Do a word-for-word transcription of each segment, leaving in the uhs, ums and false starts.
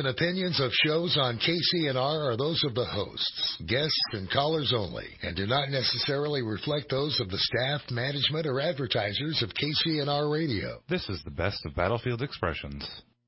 and opinions of shows on K C N R are those of the hosts, guests, and callers only, and do not necessarily reflect those of the staff, management, or advertisers of K C N R Radio. This is the best of Battlefield Expressions.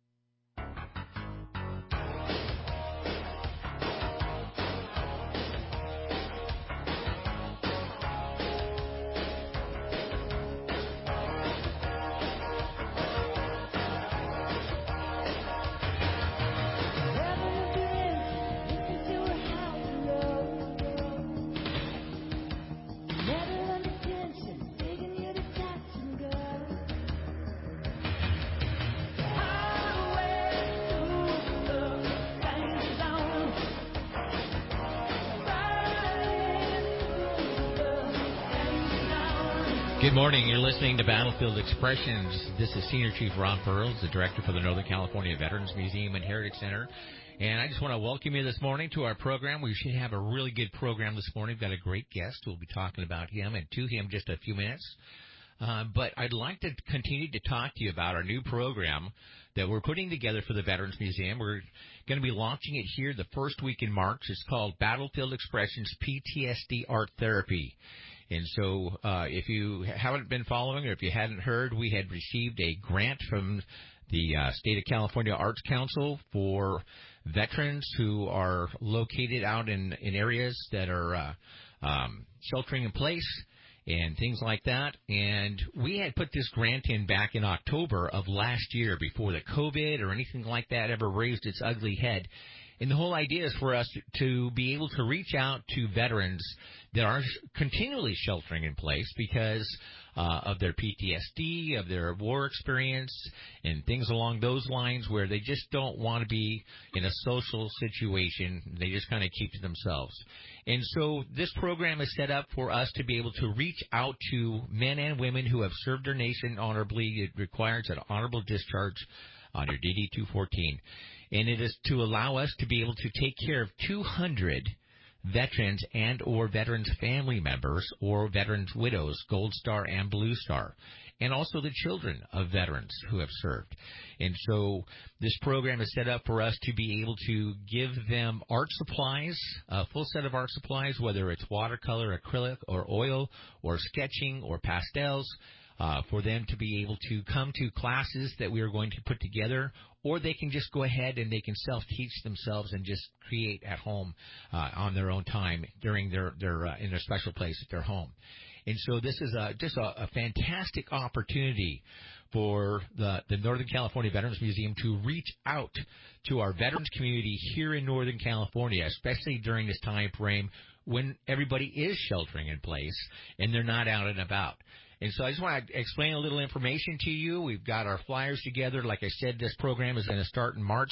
Good morning. You're listening to Battlefield Expressions. This is Senior Chief Ron Pearls, the Director for the Northern California Veterans Museum and Heritage Center. And I just want to welcome you this morning to our program. We should have a really good program this morning. We've got a great guest. We'll be talking about him and to him just a few minutes. Uh, but I'd like to continue to talk to you about our new program that we're putting together for the Veterans Museum. We're going to be launching it here the first week in March. It's called Battlefield Expressions P T S D Art Therapy. And so uh, if you haven't been following or if you hadn't heard, we had received a grant from the uh, State of California Arts Council for veterans who are located out in, in areas that are uh, um, sheltering in place and things like that. And we had put this grant in back in October of last year before the COVID or anything like that ever raised its ugly head. And the whole idea is for us to, to be able to reach out to veterans that are continually sheltering in place because uh, of their P T S D, of their war experience, and things along those lines where they just don't want to be in a social situation. They just kind of keep to themselves. And so this program is set up for us to be able to reach out to men and women who have served their nation honorably. It requires an honorable discharge on your D D two fourteen. And it is to allow us to be able to take care of two hundred veterans and or veterans family members or veterans widows, Gold Star and Blue Star, and also the children of veterans who have served. And so this program is set up for us to be able to give them art supplies, a full set of art supplies, whether it's watercolor, acrylic, or oil, or sketching, or pastels, uh, for them to be able to come to classes that we are going to put together, or they can just go ahead and they can self-teach themselves and just create at home uh, on their own time during their, their uh, in their special place at their home. And so this is a, just a, a fantastic opportunity for the, the Northern California Veterans Museum to reach out to our veterans community here in Northern California, especially during this time frame when everybody is sheltering in place and they're not out and about. And so I just want to explain a little information to you. We've got our flyers together. Like I said, this program is going to start in March.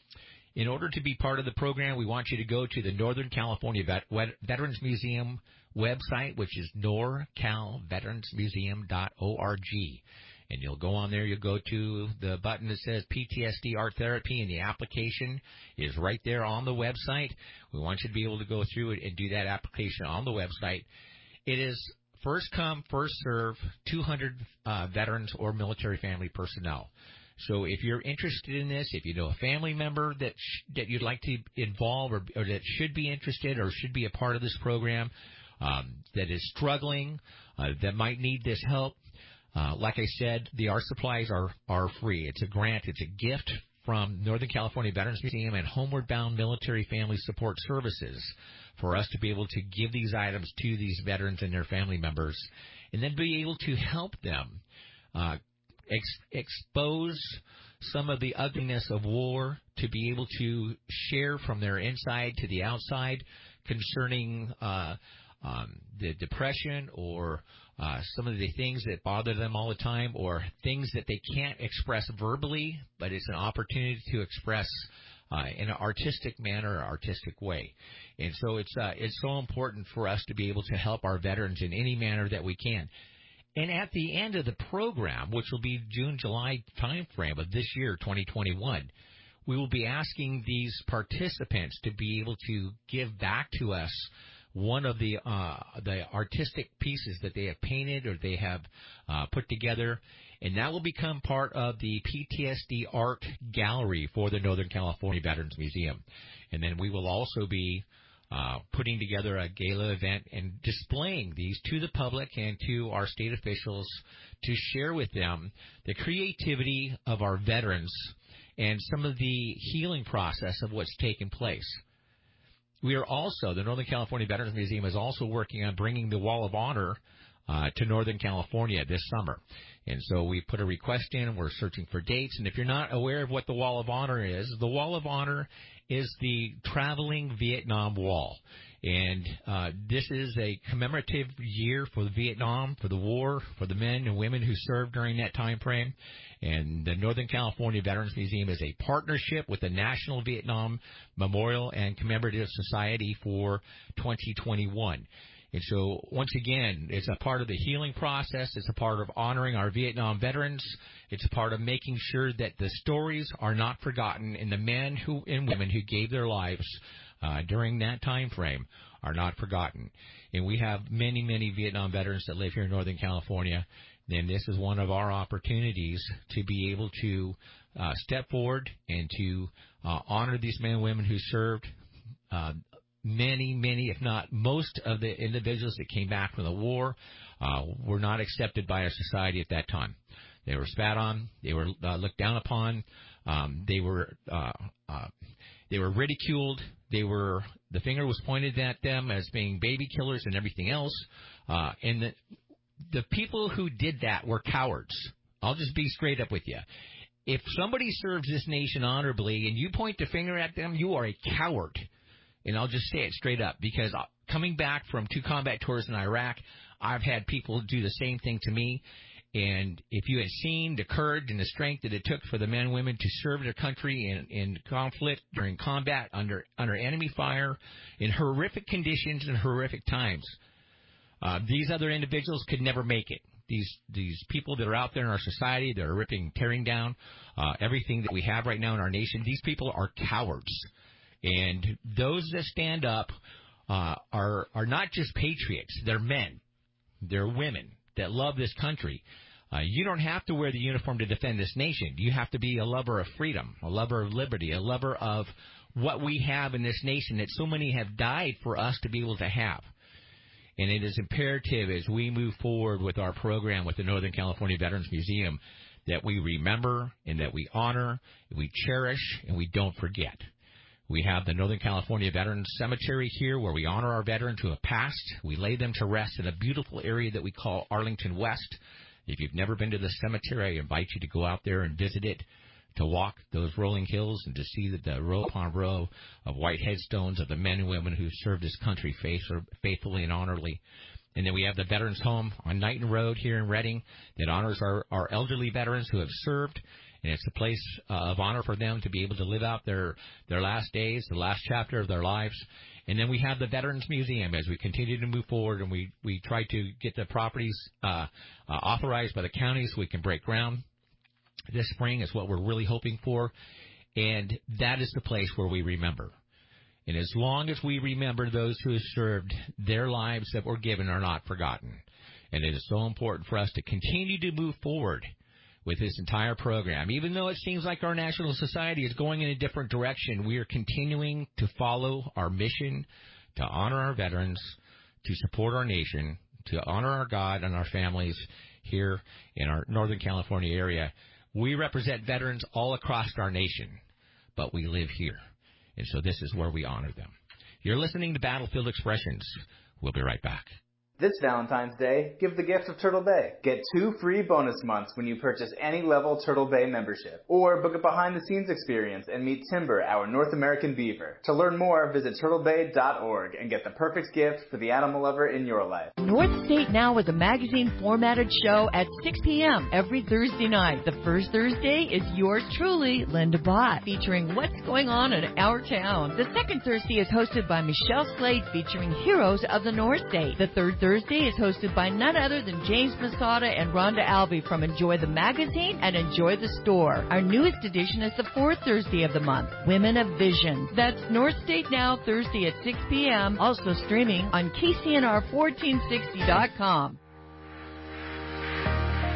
In order to be part of the program, we want you to go to the Northern California Vet- Veterans Museum website, which is nor cal veterans museum dot org. And you'll go on there, you'll go to the button that says P T S D Art Therapy, and the application is right there on the website. We want you to be able to go through it and do that application on the website. It is first come, first serve, two hundred uh, veterans or military family personnel. So if you're interested in this, if you know a family member that sh- that you'd like to involve or, or that should be interested or should be a part of this program, um, that is struggling, uh, that might need this help, uh, like I said, the art supplies are, are free. It's a grant. It's a gift from Northern California Veterans Museum and Homeward Bound Military Family Support Services for us to be able to give these items to these veterans and their family members and then be able to help them uh, ex- expose some of the ugliness of war, to be able to share from their inside to the outside concerning uh, um, the depression or uh, some of the things that bother them all the time, or things that they can't express verbally, but it's an opportunity to express uh, in an artistic manner, artistic way. And so it's uh, it's so important for us to be able to help our veterans in any manner that we can. And at the end of the program, which will be June, July timeframe of this year, twenty twenty-one, we will be asking these participants to be able to give back to us one of the uh, the artistic pieces that they have painted or they have uh, put together. and that will become part of the P T S D Art Gallery for the Northern California Veterans Museum. And then we will also be uh, putting together a gala event and displaying these to the public and to our state officials to share with them the creativity of our veterans and some of the healing process of what's taken place. We are also, the Northern California Veterans Museum is also working on bringing the Wall of Honor uh, to Northern California this summer. And so we put a request in, we're searching for dates. And if you're not aware of what the Wall of Honor is, the Wall of Honor is the traveling Vietnam Wall. And uh, this is a commemorative year for the Vietnam, for the war, for the men and women who served during that time frame. And the Northern California Veterans Museum is a partnership with the National Vietnam Memorial and Commemorative Society for twenty twenty-one. And so, once again, it's a part of the healing process. It's a part of honoring our Vietnam veterans. It's a part of making sure that the stories are not forgotten, and the men who and women who gave their lives uh, during that time frame are not forgotten. And we have many, many Vietnam veterans that live here in Northern California. And this is one of our opportunities to be able to uh, step forward and to uh, honor these men and women who served. Uh, Many, many, if not most of the individuals that came back from the war uh, were not accepted by our society at that time. They were spat on. They were uh, looked down upon. Um, they were uh, uh, they were ridiculed. They were the finger was pointed at them as being baby killers and everything else. Uh, and the the people who did that were cowards. I'll just be straight up with you. If somebody serves this nation honorably and you point the finger at them, you are a coward. And I'll just say it straight up, because coming back from two combat tours in Iraq, I've had people do the same thing to me. And if you had seen the courage and the strength that it took for the men and women to serve their country in, in conflict, during combat, under under enemy fire, in horrific conditions and horrific times, uh, these other individuals could never make it. These these people that are out there in our society, that are ripping, tearing down uh, everything that we have right now in our nation, these people are cowards. And those that stand up uh, are are not just patriots. They're men. They're women that love this country. Uh, you don't have to wear the uniform to defend this nation. You have to be a lover of freedom, a lover of liberty, a lover of what we have in this nation that so many have died for us to be able to have. And it is imperative as we move forward with our program with the Northern California Veterans Museum that we remember and that we honor, we cherish, and we don't forget. We have the Northern California Veterans Cemetery here where we honor our veterans who have passed. We lay them to rest in a beautiful area that we call Arlington West. If you've never been to the cemetery, I invite you to go out there and visit it, to walk those rolling hills and to see the, the row upon row of white headstones of the men and women who served this country faithfully and honorably. And then we have the Veterans Home on Knighton Road here in Redding that honors our, our elderly veterans who have served. And it's a place uh, of honor for them to be able to live out their, their last days, the last chapter of their lives. And then we have the Veterans Museum as we continue to move forward, and we, we try to get the properties uh, uh, authorized by the county so we can break ground. This spring is what we're really hoping for, and that is the place where we remember. And as long as we remember those who have served, their lives that were given are not forgotten. And it is so important for us to continue to move forward with this entire program. Even though it seems like our national society is going in a different direction, we are continuing to follow our mission, to honor our veterans, to support our nation, to honor our God and our families here in our Northern California area. We represent veterans all across our nation, but we live here. And so this is where we honor them. You're listening to Battlefield Expressions. We'll be right back. This Valentine's Day, give the gift of Turtle Bay. Get two free bonus months when you purchase any level Turtle Bay membership. Or book a behind-the-scenes experience and meet Timber, our North American beaver. To learn more, visit turtle bay dot org and get the perfect gift for the animal lover in your life. North State Now is a magazine-formatted show at six p.m. every Thursday night. The first Thursday is yours truly, Linda Bott, featuring what's going on in our town. The second Thursday is hosted by Michelle Slade, featuring heroes of the North State. The third Thursday Thursday is hosted by none other than James Masada and Rhonda Albee from Enjoy the Magazine and Enjoy the Store. Our newest edition is the fourth Thursday of the month, Women of Vision. That's North State Now, Thursday at six p.m., also streaming on K C N R fourteen sixty dot com.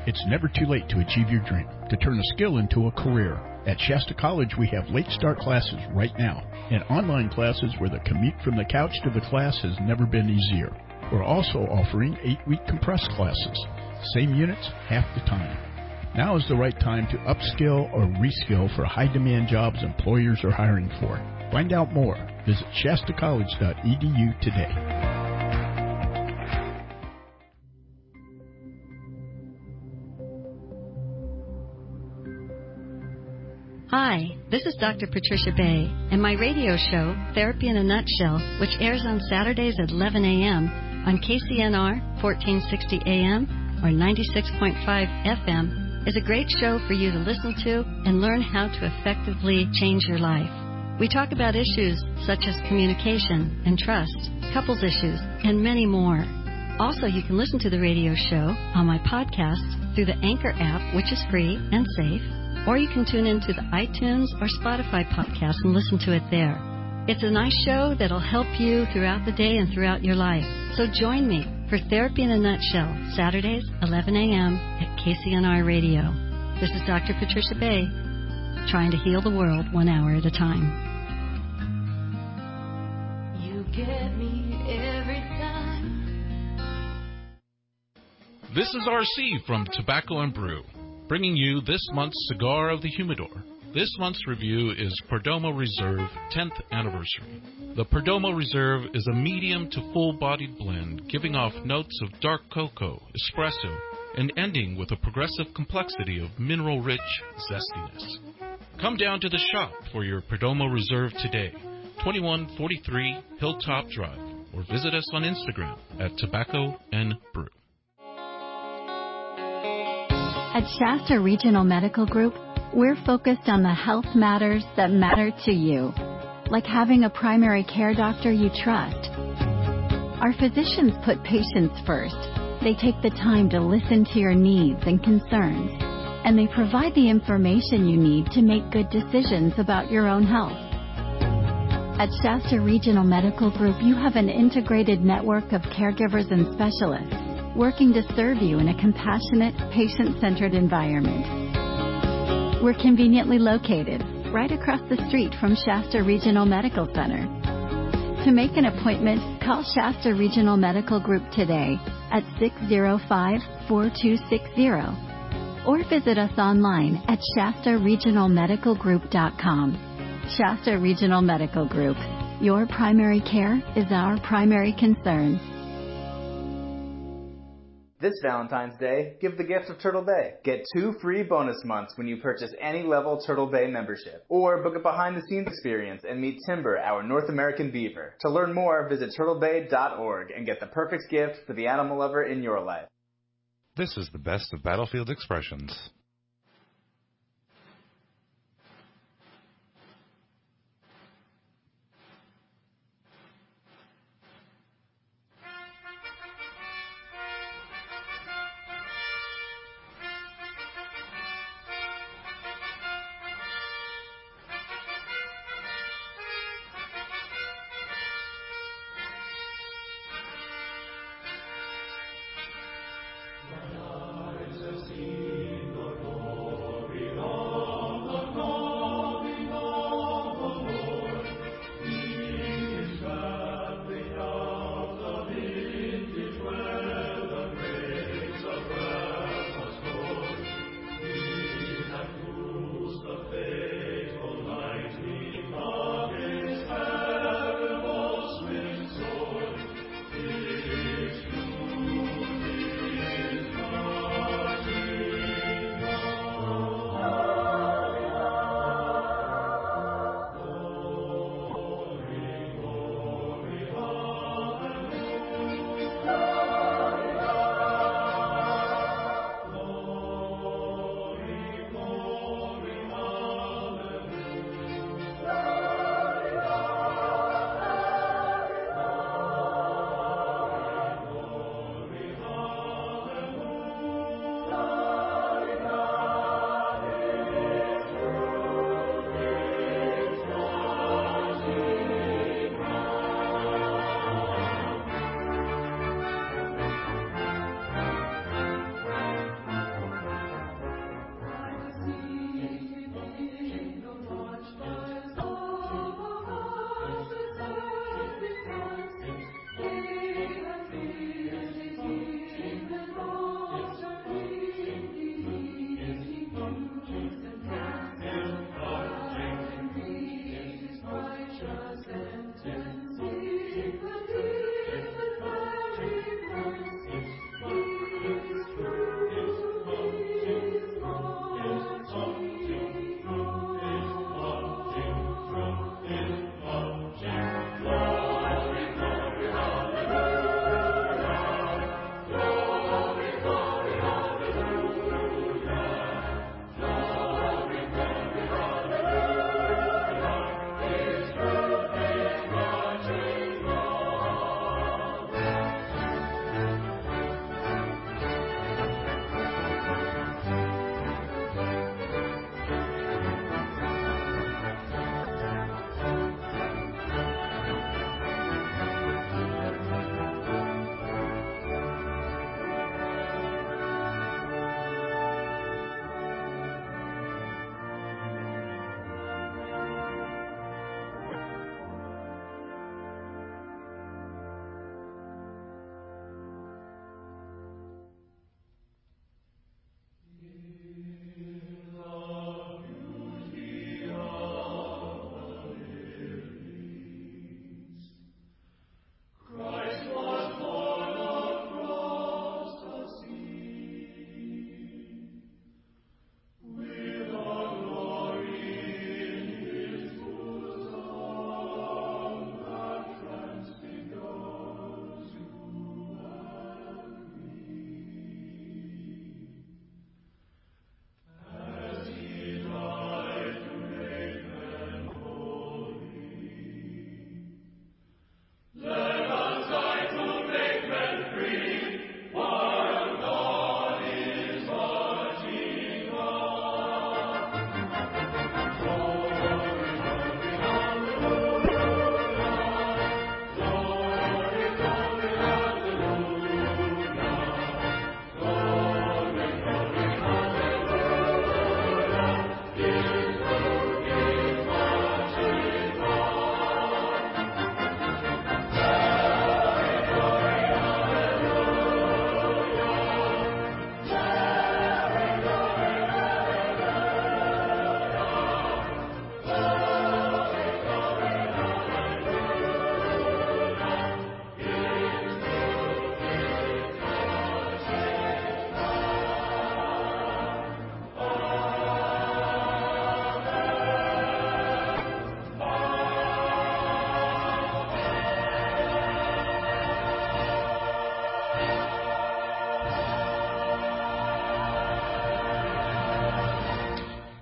It's never too late to achieve your dream, to turn a skill into a career. At Shasta College, we have late start classes right now, and online classes where the commute from the couch to the class has never been easier. We're also offering eight-week compressed classes. Same units, half the time. Now is the right time to upskill or reskill for high-demand jobs employers are hiring for. Find out more. Visit shasta college dot e d u today. Hi, this is Doctor Patricia Bay, and my radio show, Therapy in a Nutshell, which airs on Saturdays at eleven a.m. on K C N R fourteen sixty A M or ninety-six point five F M, is a great show for you to listen to and learn how to effectively change your life. We talk about issues such as communication and trust, couples issues, and many more. Also, you can listen to the radio show on my podcast through the Anchor app, which is free and safe, or you can tune into the iTunes or Spotify podcast and listen to it there. It's a nice show that'll help you throughout the day and throughout your life. So join me for Therapy in a Nutshell, Saturdays, eleven a.m. at K C N R Radio. This is Doctor Patricia Bay, trying to heal the world one hour at a time. You get me every time. This is R C from Tobacco and Brew, bringing you this month's Cigar of the Humidor. This month's review is Perdomo Reserve tenth Anniversary. The Perdomo Reserve is a medium to full-bodied blend, giving off notes of dark cocoa, espresso, and ending with a progressive complexity of mineral-rich zestiness. Come down to the shop for your Perdomo Reserve today, twenty-one forty-three Hilltop Drive, or visit us on Instagram at Tobacco and Brew. At Shasta Regional Medical Group, we're focused on the health matters that matter to you, like having a primary care doctor you trust. Our physicians put patients first. They take the time to listen to your needs and concerns, and they provide the information you need to make good decisions about your own health. At Shasta Regional Medical Group, you have an integrated network of caregivers and specialists working to serve you in a compassionate, patient-centered environment. We're conveniently located right across the street from Shasta Regional Medical Center. To make an appointment, call Shasta Regional Medical Group today at six zero five, four two six zero or visit us online at shasta regional medical group dot com. Shasta Regional Medical Group. Your primary care is our primary concern. This Valentine's Day, give the gift of Turtle Bay. Get two free bonus months when you purchase any level Turtle Bay membership. Or book a behind-the-scenes experience and meet Timber, our North American beaver. To learn more, visit turtle bay dot org and get the perfect gift for the animal lover in your life. This is the best of Battlefield Expressions. Seen the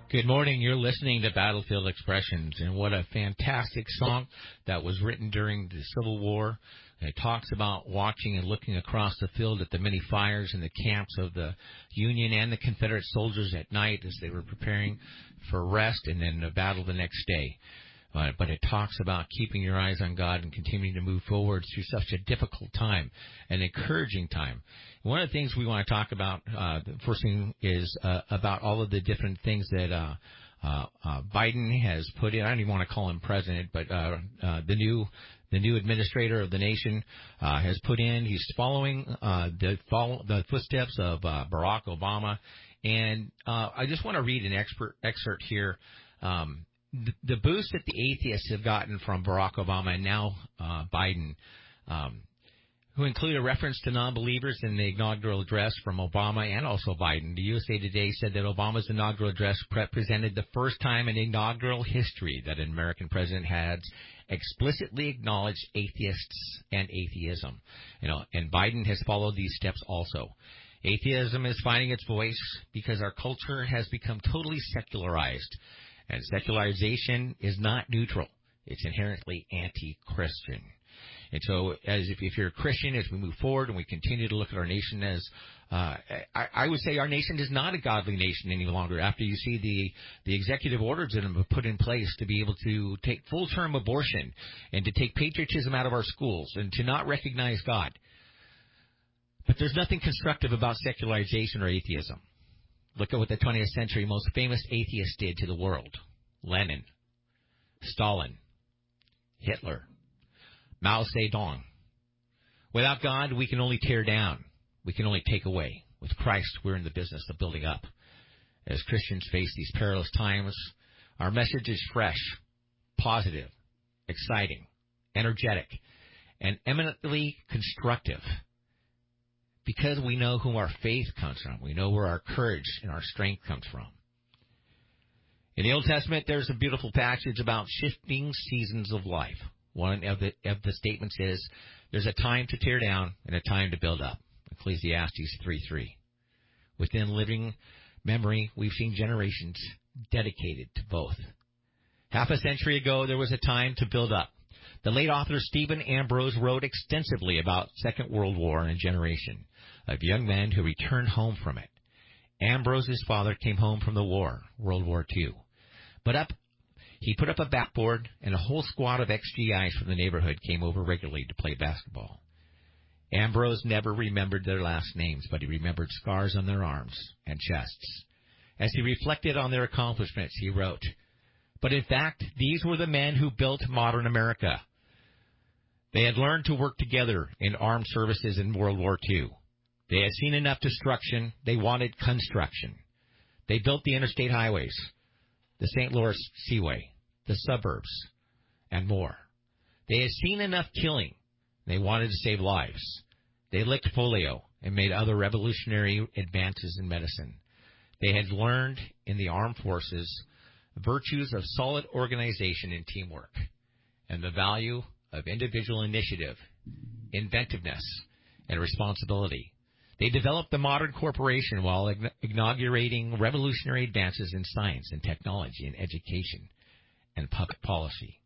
Good morning. You're listening to Battlefield Expressions, and what a fantastic song that was written during the Civil War. It talks about watching and looking across the field at the many fires in the camps of the Union and the Confederate soldiers at night as they were preparing for rest and then the battle the next day. Uh, but it talks about keeping your eyes on God and continuing to move forward through such a difficult time, an encouraging time. One of the things we want to talk about, uh, the first thing is uh, about all of the different things that uh, uh, uh, Biden has put in. I don't even want to call him president, but uh, uh, the new the new administrator of the nation uh, has put in. He's following uh, the follow, the footsteps of uh, Barack Obama. And uh, I just want to read an expert, excerpt here. Um, the, the boost that the atheists have gotten from Barack Obama and now uh, Biden, um, who include a reference to non-believers in the inaugural address from Obama and also Biden. The U S A Today said that Obama's inaugural address represented the first time in inaugural history that an American president has explicitly acknowledged atheists and atheism. You know, and Biden has followed these steps also. Atheism is finding its voice because our culture has become totally secularized, and secularization is not neutral. It's inherently anti-Christian. And so, as if, if you're a Christian, as we move forward and we continue to look at our nation as, uh, I, I would say our nation is not a godly nation any longer after you see the, the executive orders that have been put in place to be able to take full-term abortion and to take patriotism out of our schools and to not recognize God. But there's nothing constructive about secularization or atheism. Look at what the twentieth century most famous atheists did to the world. Lenin, Stalin, Hitler, Mao Zedong. Without God, we can only tear down. We can only take away. With Christ, we're in the business of building up. As Christians face these perilous times, our message is fresh, positive, exciting, energetic, and eminently constructive. Because we know whom our faith comes from. We know where our courage and our strength comes from. In the Old Testament, there's a beautiful passage about shifting seasons of life. One of the, of the statements is, there's a time to tear down and a time to build up. Ecclesiastes three three. Within living memory, we've seen generations dedicated to both. Half a century ago, there was a time to build up. The late author Stephen Ambrose wrote extensively about Second World War and a generation of young men who returned home from it. Ambrose's father came home from the war, World War Two. But up, he put up a backboard, and a whole squad of ex-G Is from the neighborhood came over regularly to play basketball. Ambrose never remembered their last names, but he remembered scars on their arms and chests. As he reflected on their accomplishments, he wrote, "But in fact, these were the men who built modern America. They had learned to work together in armed services in World War Two. They had seen enough destruction. They wanted construction. They built the interstate highways, the Saint Louis Seaway, the suburbs, and more. They had seen enough killing. They wanted to save lives. They licked polio and made other revolutionary advances in medicine. They had learned in the armed forces virtues of solid organization and teamwork, and the value of individual initiative, inventiveness, and responsibility. They developed the modern corporation while inaugurating revolutionary advances in science and technology and education and public policy."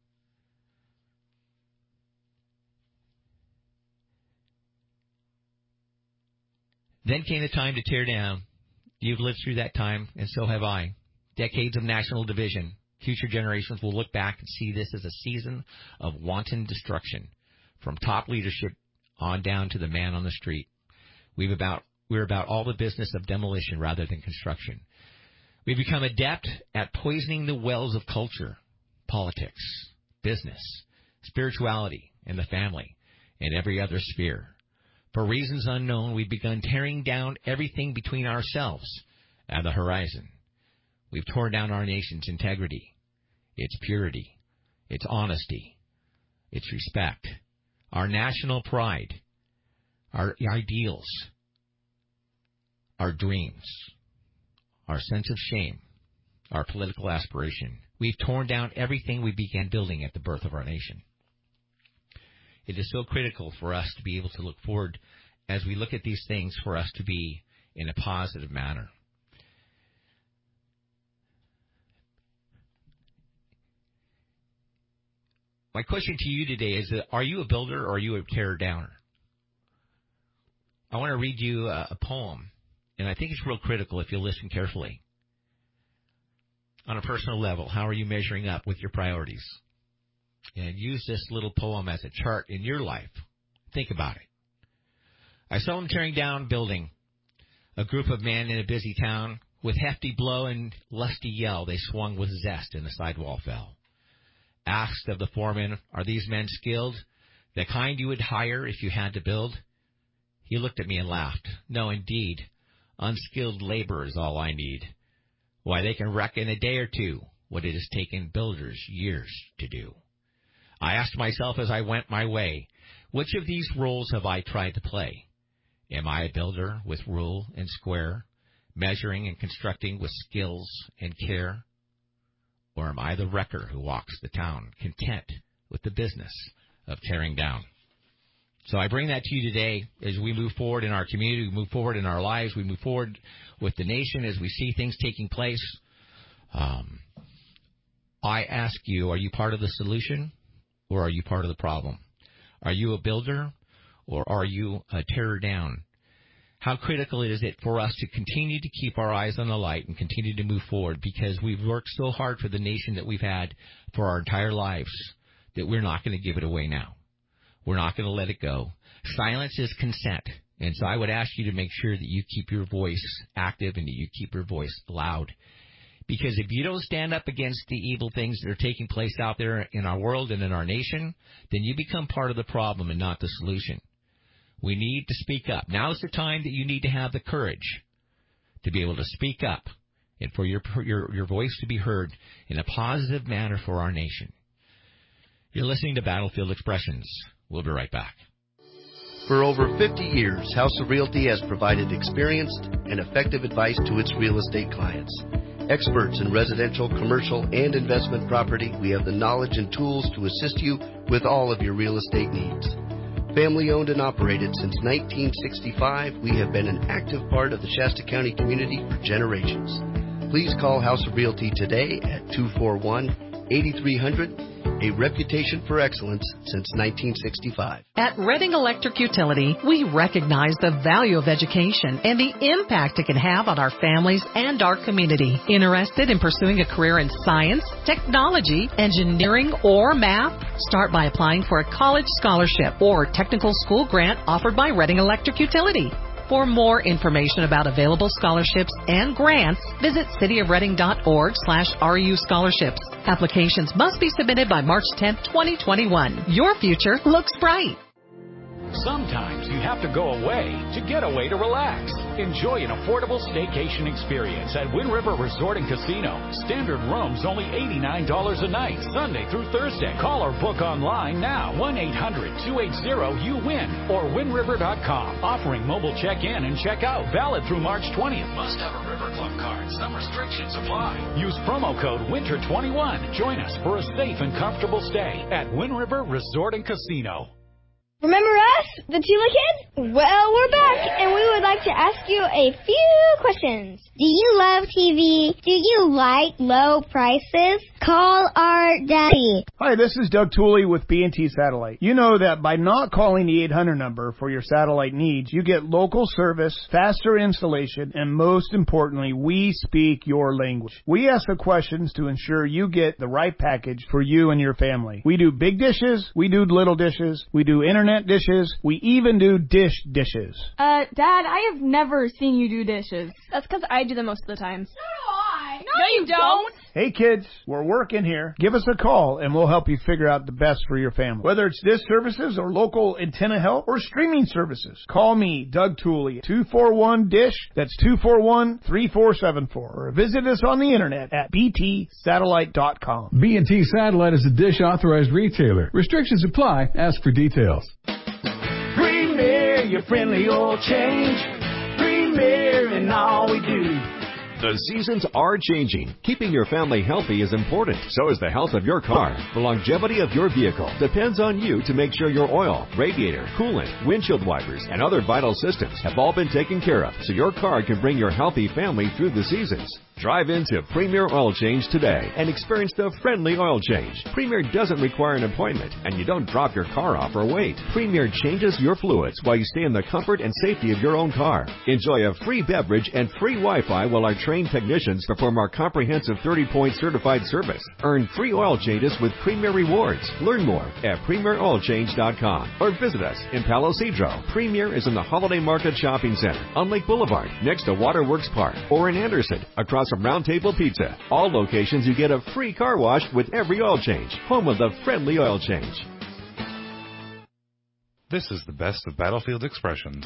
Then came the time to tear down. You've lived through that time, and so have I. Decades of national division. Future generations will look back and see this as a season of wanton destruction, from top leadership on down to the man on the street. We've about, we're about all the business of demolition rather than construction. We've become adept at poisoning the wells of culture, politics, business, spirituality, and the family, and every other sphere. For reasons unknown, we've begun tearing down everything between ourselves and the horizon. We've torn down our nation's integrity, its purity, its honesty, its respect, our national pride, our ideals, our dreams, our sense of shame, our political aspiration. We've torn down everything we began building at the birth of our nation. It is so critical for us to be able to look forward as we look at these things, for us to be in a positive manner. my question to you today is, that, are you a builder or are you a tear downer? I want to read you a, a poem, and I think it's real critical if you listen carefully. On a personal level, how are you measuring up with your priorities? And use this little poem as a chart in your life. Think about it. I saw him tearing down building. A group of men in a busy town, with hefty blow and lusty yell, they swung with zest and the sidewall fell. Asked of the foreman, are these men skilled? The kind you would hire if you had to build? He looked at me and laughed. No, indeed. Unskilled labor is all I need. Why, they can wreck in a day or two what it has taken builders years to do. I asked myself as I went my way, which of these roles have I tried to play? Am I a builder with rule and square, measuring and constructing with skills and care? Or am I the wrecker who walks the town, content with the business of tearing down? So I bring that to you today as we move forward in our community, we move forward in our lives, we move forward with the nation as we see things taking place. Um, I ask you, are you part of the solution or are you part of the problem? Are you a builder or are you a tearer down? How critical is it for us to continue to keep our eyes on the light and continue to move forward, because we've worked so hard for the nation that we've had for our entire lives that we're not going to give it away now. We're not going to let it go. Silence is consent. And so I would ask you to make sure that you keep your voice active and that you keep your voice loud. Because if you don't stand up against the evil things that are taking place out there in our world and in our nation, then you become part of the problem and not the solution. We need to speak up. Now's the time that you need to have the courage to be able to speak up and for your, your, your voice to be heard in a positive manner for our nation. You're listening to Battlefield Expressions. We'll be right back. For over fifty years, House of Realty has provided experienced and effective advice to its real estate clients. Experts in residential, commercial, and investment property, we have the knowledge and tools to assist you with all of your real estate needs. Family owned and operated since nineteen sixty-five, we have been an active part of the Shasta County community for generations. Please call House of Realty today at two four one, eight three zero zero, a reputation for excellence since nineteen sixty-five. At Redding Electric Utility, we recognize the value of education and the impact it can have on our families and our community. Interested in pursuing a career in science, technology, engineering, or math? Start by applying for a college scholarship or technical school grant offered by Redding Electric Utility. For more information about available scholarships and grants, visit cityofredding.org slash RU scholarships. Applications must be submitted by March tenth, twenty twenty-one. Your future looks bright. Sometimes you have to go away to get away to relax. Enjoy an affordable staycation experience at Wind River Resort and Casino. Standard rooms only eighty-nine dollars a night, Sunday through Thursday. Call or book online now, one eight hundred, two eight zero, U W I N or wind river dot com. Offering mobile check-in and check-out. Valid through March twentieth. Must have a River Club card. Some restrictions apply. Use promo code winter twenty-one. Join us for a safe and comfortable stay at Wind River Resort and Casino. Remember us, the Tula Kids? Well, we're back, and we would like to ask you a few questions. Do you love T V? Do you like low prices? Call our daddy. Hi, this is Doug Tooley with B and T Satellite. You know that by not calling the eight hundred number for your satellite needs, you get local service, faster installation, and most importantly, we speak your language. We ask the questions to ensure you get the right package for you and your family. We do big dishes, we do little dishes, we do internet dishes, we even do dish dishes. Uh, Dad, I have never seen you do dishes. That's because I do them most of the time. So do I. No, no you don't. Hey kids, we're working here. Give us a call and we'll help you figure out the best for your family. Whether it's dish services or local antenna help or streaming services, call me, Doug Tooley, two four one dish. That's two four one, three four seven four. Or visit us on the internet at b t satellite dot com. B and T Satellite is a Dish authorized retailer. Restrictions apply. Ask for details. Premier, your friendly oil change. Premier in all we do. The seasons are changing. Keeping your family healthy is important. So is the health of your car. The longevity of your vehicle depends on you to make sure your oil, radiator, coolant, windshield wipers, and other vital systems have all been taken care of so your car can bring your healthy family through the seasons. Drive into Premier Oil Change today and experience the friendly oil change. Premier doesn't require an appointment, and you don't drop your car off or wait. Premier changes your fluids while you stay in the comfort and safety of your own car. Enjoy a free beverage and free Wi-Fi while our trained technicians perform our comprehensive thirty-point certified service. Earn free oil changes with Premier Rewards. Learn more at premier oil change dot com or visit us in Palo Cedro. Premier is in the Holiday Market Shopping Center on Lake Boulevard next to Waterworks Park, or in Anderson across from Round Table Pizza. All locations you get a free car wash with every oil change. Home of the friendly oil change. This is the best of Battlefield Expressions.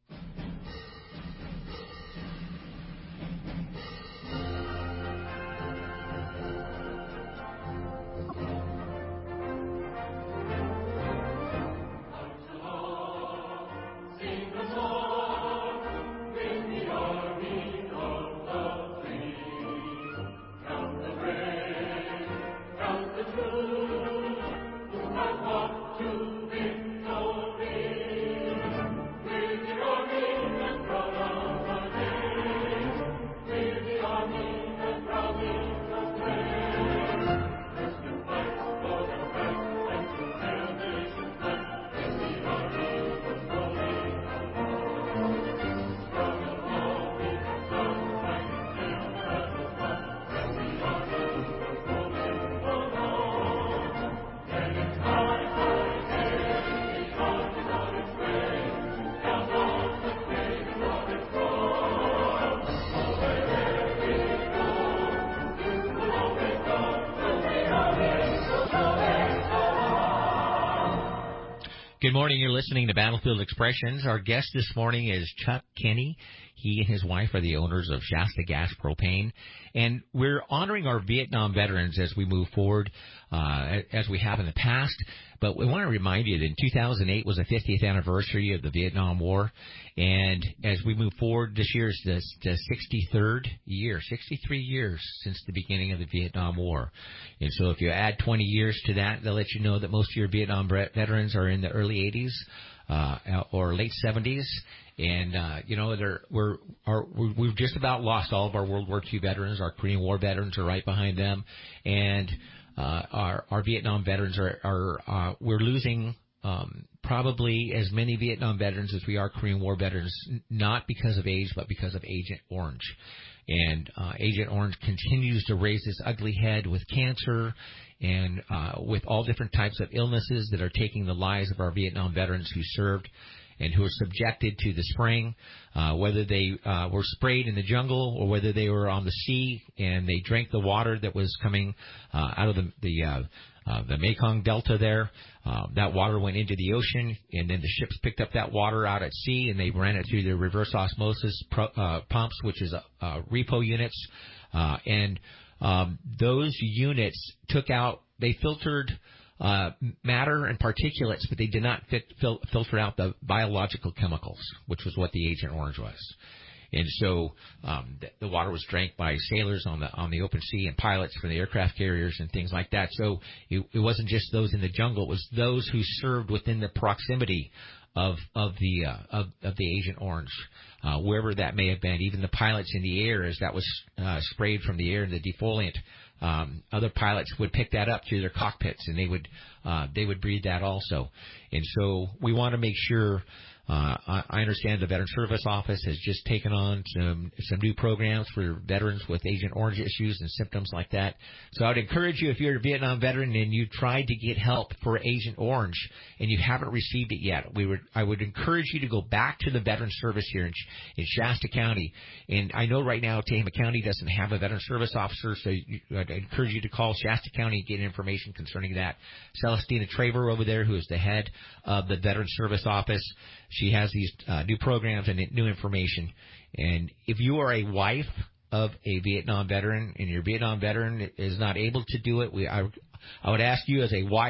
Good morning. You're listening to Battlefield Expressions. Our guest this morning is Chuck Kinney. He and his wife are the owners of Shasta Gas Propane. And we're honoring our Vietnam veterans as we move forward, uh, as we have in the past. But we want to remind you that in two thousand eight was the fiftieth anniversary of the Vietnam War. And as we move forward, this year is the, the sixty-third year, sixty-three years since the beginning of the Vietnam War. And so if you add twenty years to that, they'll let you know that most of your Vietnam veterans are in the early eighties uh, or late seventies. And, uh, you know, they're, we're, our, we've just about lost all of our World War Two veterans. Our Korean War veterans are right behind them. And uh, our, our Vietnam veterans are, are uh, we're losing um, probably as many Vietnam veterans as we are Korean War veterans, not because of age, but because of Agent Orange. And uh, Agent Orange continues to raise this ugly head with cancer and uh, with all different types of illnesses that are taking the lives of our Vietnam veterans who served and who are subjected to the spraying, uh, whether they uh, were sprayed in the jungle or whether they were on the sea and they drank the water that was coming uh, out of the the, uh, uh, the Mekong Delta there. Uh, that water went into the ocean, and then the ships picked up that water out at sea, and they ran it through their reverse osmosis pro, uh, pumps, which is uh, uh, repo units. Uh, and um, those units took out, they filtered Uh, matter and particulates, but they did not fit, fil- filter out the biological chemicals, which was what the Agent Orange was. And so um, the, the water was drank by sailors on the on the open sea and pilots from the aircraft carriers and things like that. So it, it wasn't just those in the jungle; it was those who served within the proximity of of the uh, of, of the Agent Orange, uh, wherever that may have been. Even the pilots in the air, as that was uh, sprayed from the air in the defoliant. Um, other pilots would pick that up through their cockpits, and they would uh, they would breathe that also. And so we want to make sure. Uh, I, I understand the Veteran Service Office has just taken on some some new programs for veterans with Agent Orange issues and symptoms like that. So I would encourage you, if you're a Vietnam veteran and you tried to get help for Agent Orange and you haven't received it yet, we would I would encourage you to go back to the Veteran Service here in, in Shasta County. And I know right now Tehama County doesn't have a Veteran Service Officer, so you, I'd encourage you to call Shasta County and get information concerning that. Celestina Traver over there, who is the head of the Veteran Service Office, she has these uh, new programs and new information. And if you are a wife of a Vietnam veteran and your Vietnam veteran is not able to do it, we, I, I would ask you as a wife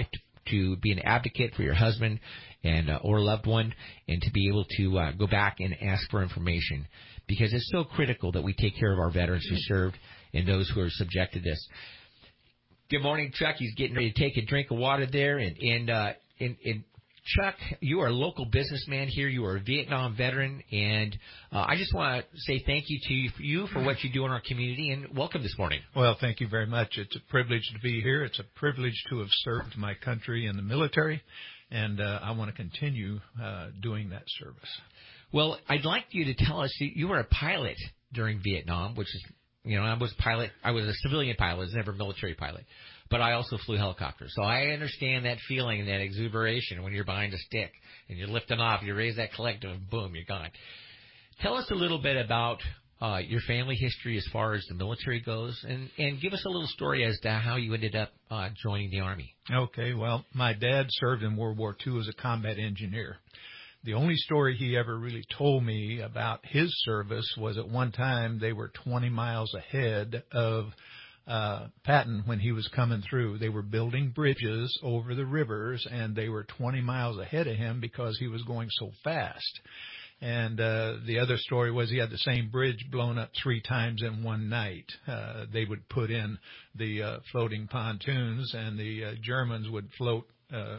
to be an advocate for your husband and uh, or loved one, and to be able to uh, go back and ask for information, because it's so critical that we take care of our veterans who served and those who are subject to this. Good morning, Chuck. He's getting ready to take a drink of water there, and and uh, and. and Chuck, you are a local businessman here. You are a Vietnam veteran, and uh, I just want to say thank you to you for, you for what you do in our community, and welcome this morning. Well, thank you very much. It's a privilege to be here. It's a privilege to have served my country in the military, and uh, I want to continue uh, doing that service. Well, I'd like you to tell us, you were a pilot during Vietnam, which is, you know, I was pilot. I was a civilian pilot. I was never a military pilot. But I also flew helicopters. So I understand that feeling and that exuberation when you're behind a stick and you're lifting off, you raise that collective, and boom, you're gone. Tell us a little bit about uh, your family history as far as the military goes, and, and give us a little story as to how you ended up uh, joining the Army. Okay, well, my dad served in World War Two as a combat engineer. The only story he ever really told me about his service was at one time they were twenty miles ahead of Uh, Patton when he was coming through. They were building bridges over the rivers, and they were twenty miles ahead of him because he was going so fast. And uh, the other story was he had the same bridge blown up three times in one night. Uh, they would put in the uh, floating pontoons, and the uh, Germans would float uh,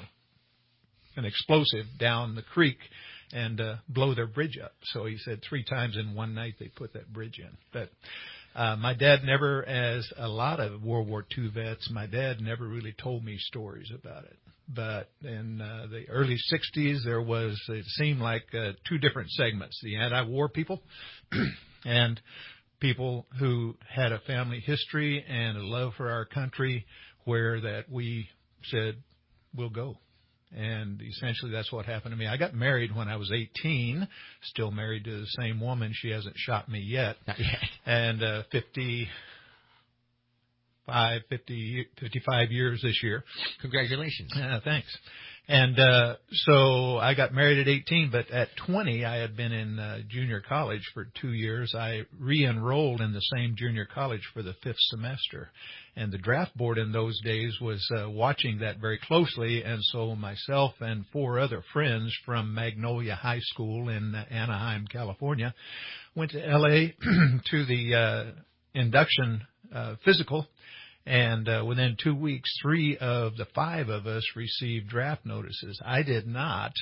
an explosive down the creek and uh, blow their bridge up. So he said three times in one night they put that bridge in. But Uh, my dad never, as a lot of World War Two vets, my dad never really told me stories about it. But in uh, the early sixties, there was, it seemed like uh, two different segments, the anti-war people and people who had a family history and a love for our country, where that we said, we'll go. And essentially that's what happened to me. I got married when I was eighteen, still married to the same woman. She hasn't shot me yet. Not yet. And uh, fifty-five, fifty, fifty-five years this year. Congratulations. Uh, thanks. And uh, so I got married at eighteen, but at twenty I had been in uh, junior college for two years. I re-enrolled in the same junior college for the fifth semester. And the draft board in those days was uh, watching that very closely, and so myself and four other friends from Magnolia High School in uh, Anaheim, California, went to L A to the uh, induction uh, physical, and uh, within two weeks, three of the five of us received draft notices. I did not,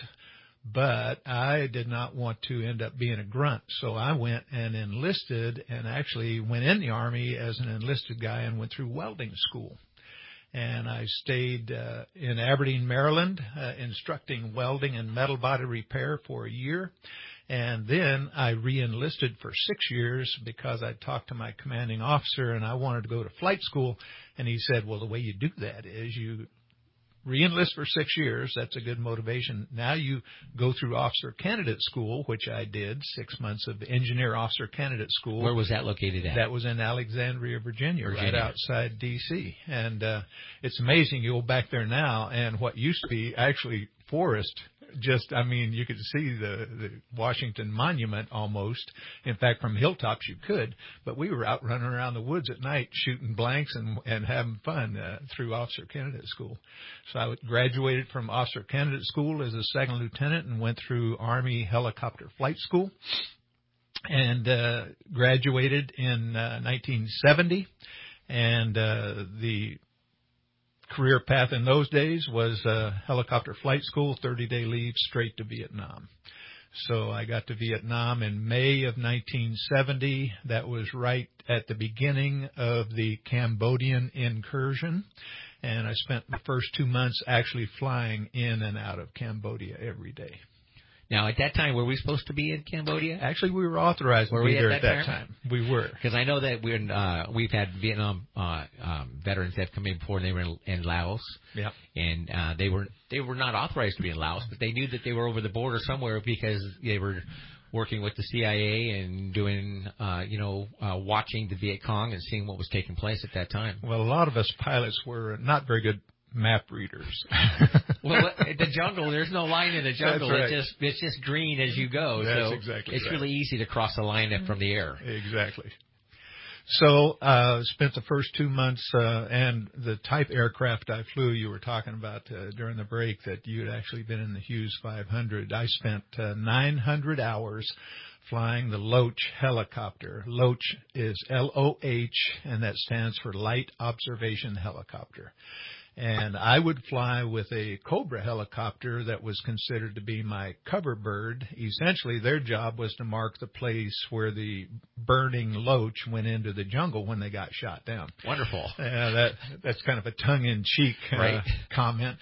but I did not want to end up being a grunt, so I went and enlisted, and actually went in the Army as an enlisted guy and went through welding school. And I stayed uh, in Aberdeen, Maryland, uh, instructing welding and metal body repair for a year. And then I re-enlisted for six years because I talked to my commanding officer and I wanted to go to flight school. And he said, well, the way you do that is you re-enlist for six years. That's a good motivation. Now you go through officer candidate school, which I did, six months of engineer officer candidate school. Where was that located at? That was in Alexandria, Virginia, Virginia. right outside D C. And uh, it's amazing. You go back there now, and what used to be actually forest, just, I mean, you could see the, the Washington Monument almost. In fact, from hilltops you could, but we were out running around the woods at night shooting blanks and, and having fun uh, through officer candidate school. So I graduated from officer candidate school as a second lieutenant and went through Army helicopter flight school and uh, graduated in uh, nineteen seventy. And uh, the career path in those days was uh, helicopter flight school, thirty-day leave, straight to Vietnam. So I got to Vietnam in May of nineteen seventy. That was right at the beginning of the Cambodian incursion. And I spent the first two months actually flying in and out of Cambodia every day. Now, at that time, were we supposed to be in Cambodia? Actually, we were authorized were to be we there at that, at that time? time. We were. Because I know that we're, uh, we've had Vietnam uh, um, veterans that have come in before, and they were in, in Laos. Yeah. And uh, they were they were not authorized to be in Laos, but they knew that they were over the border somewhere because they were working with the C I A and doing, uh, you know, uh, watching the Viet Cong and seeing what was taking place at that time. Well, a lot of us pilots were not very good map readers. Well, the jungle, there's no line in the jungle. That's right. It's just it's just green as you go. That's so exactly it's right. really easy to cross the line from the air. Exactly. So, uh, spent the first two months, uh, and the type aircraft I flew, you were talking about uh, during the break that you had actually been in the Hughes five hundred. I spent uh, nine hundred hours flying the Loach helicopter. Loach is L O H, and that stands for Light Observation Helicopter. And I would fly with a Cobra helicopter that was considered to be my cover bird. Essentially, their job was to mark the place where the burning Loach went into the jungle when they got shot down. Wonderful. Uh, that that's kind of a tongue-in-cheek uh, right. comment.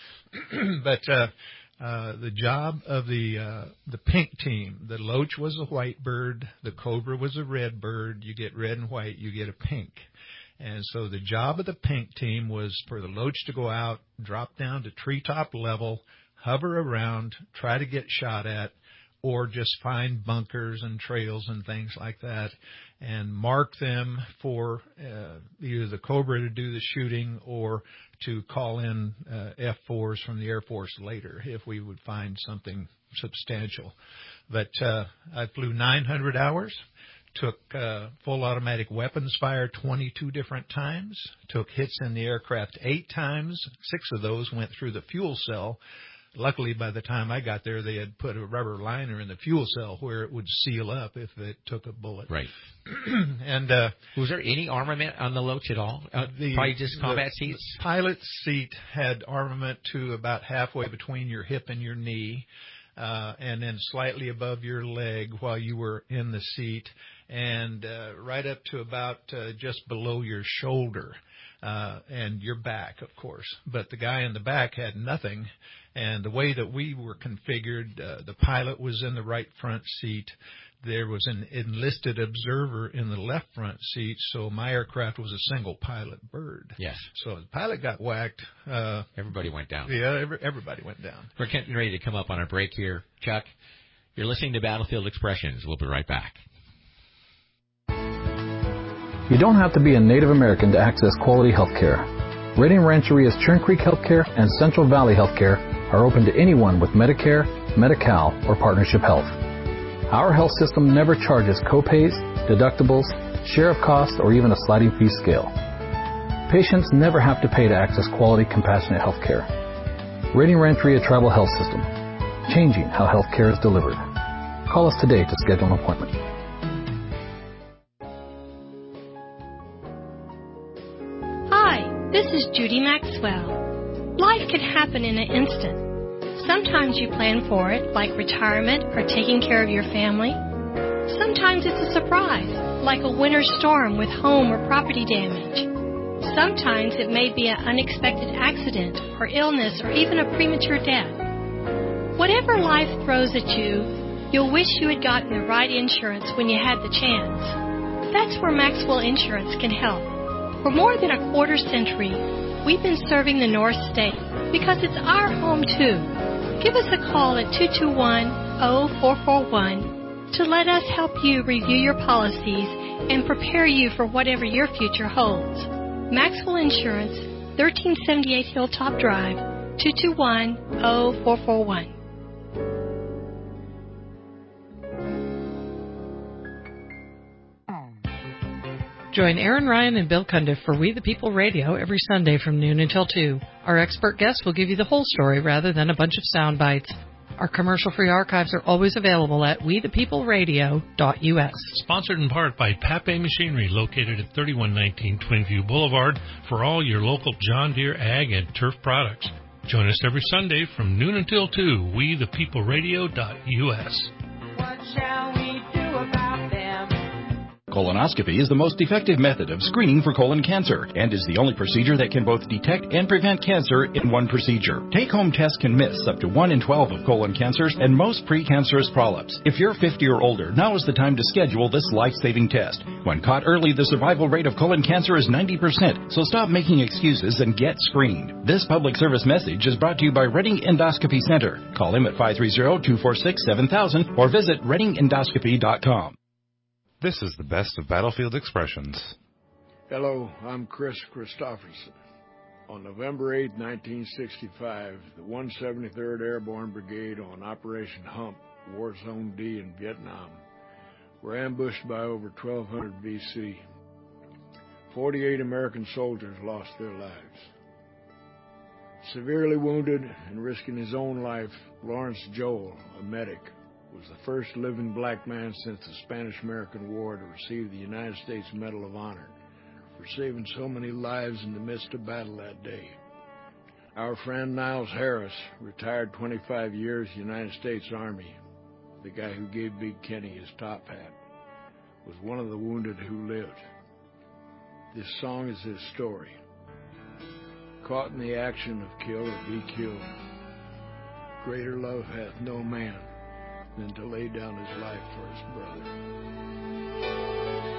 But uh, uh, the job of the uh, the pink team, the Loach was a white bird, the Cobra was a red bird. You get red and white, you get a pink. And so the job of the pink team was for the Loach to go out, drop down to treetop level, hover around, try to get shot at, or just find bunkers and trails and things like that, and mark them for uh, either the Cobra to do the shooting or to call in uh, F fours from the Air Force later if we would find something substantial. But uh, I flew nine hundred hours. Took uh, full automatic weapons fire twenty-two different times, took hits in the aircraft eight times. Six of those went through the fuel cell. Luckily, by the time I got there, they had put a rubber liner in the fuel cell where it would seal up if it took a bullet. Right. And uh, was there any armament on the Loach at all? Uh, the, probably just combat the, seats? The pilot's seat had armament to about halfway between your hip and your knee, uh, and then slightly above your leg while you were in the seat, and uh, right up to about uh, just below your shoulder uh, and your back, of course. But the guy in the back had nothing, and the way that we were configured, uh, the pilot was in the right front seat. There was an enlisted observer in the left front seat, so my aircraft was a single pilot bird. Yes. So the pilot got whacked. Uh, everybody went down. Yeah, every, everybody went down. We're getting ready to come up on our break here. Chuck, you're listening to Battlefield Expressions. We'll be right back. You don't have to be a Native American to access quality health care. Redding Rancheria's Churn Creek Healthcare and Central Valley Healthcare are open to anyone with Medicare, Medi-Cal, or Partnership Health. Our health system never charges copays, deductibles, share of costs, or even a sliding fee scale. Patients never have to pay to access quality, compassionate health care. Redding Rancheria Tribal Health System, changing how health care is delivered. Call us today to schedule an appointment. Hi, this is Judy Maxwell. Life can happen in an instant. Sometimes you plan for it, like retirement or taking care of your family. Sometimes it's a surprise, like a winter storm with home or property damage. Sometimes it may be an unexpected accident or illness or even a premature death. Whatever life throws at you, you'll wish you had gotten the right insurance when you had the chance. That's where Maxwell Insurance can help. For more than a quarter century, we've been serving the North State because it's our home too. Give us a call at two two one, zero four four one to let us help you review your policies and prepare you for whatever your future holds. Maxwell Insurance, thirteen seventy-eight Hilltop Drive, two two one, zero four four one. Join Aaron Ryan and Bill Cundiff for We the People Radio every Sunday from noon until two. Our expert guests will give you the whole story rather than a bunch of sound bites. Our commercial-free archives are always available at we the people radio dot u s. Sponsored in part by Pape Machinery, located at thirty-one nineteen Twinview Boulevard, for all your local John Deere ag and turf products. Join us every Sunday from noon until two, we the people radio dot u s. What shall we do about them? Colonoscopy is the most effective method of screening for colon cancer and is the only procedure that can both detect and prevent cancer in one procedure. Take-home tests can miss up to one in twelve of colon cancers and most precancerous polyps. If you're fifty or older, now is the time to schedule this life-saving test. When caught early, the survival rate of colon cancer is ninety percent, so stop making excuses and get screened. This public service message is brought to you by Redding Endoscopy Center. Call him at five three zero, two four six, seven thousand or visit redding endoscopy dot com. This is the best of Battlefield Expressions. Hello, I'm Chris Christopherson. On November eighth, nineteen sixty-five, the one hundred seventy-third Airborne Brigade on Operation Hump, War Zone D in Vietnam, were ambushed by over twelve hundred B C. forty-eight American soldiers lost their lives. Severely wounded and risking his own life, Lawrence Joel, a medic, was the first living black man since the Spanish-American War to receive the United States Medal of Honor for saving so many lives in the midst of battle that day. Our friend Niles Harris, retired twenty-five years United States Army, the guy who gave Big Kenny his top hat, was one of the wounded who lived. This song is his story. Caught in the action of kill or be killed, greater love hath no man than to lay down his life for his brother.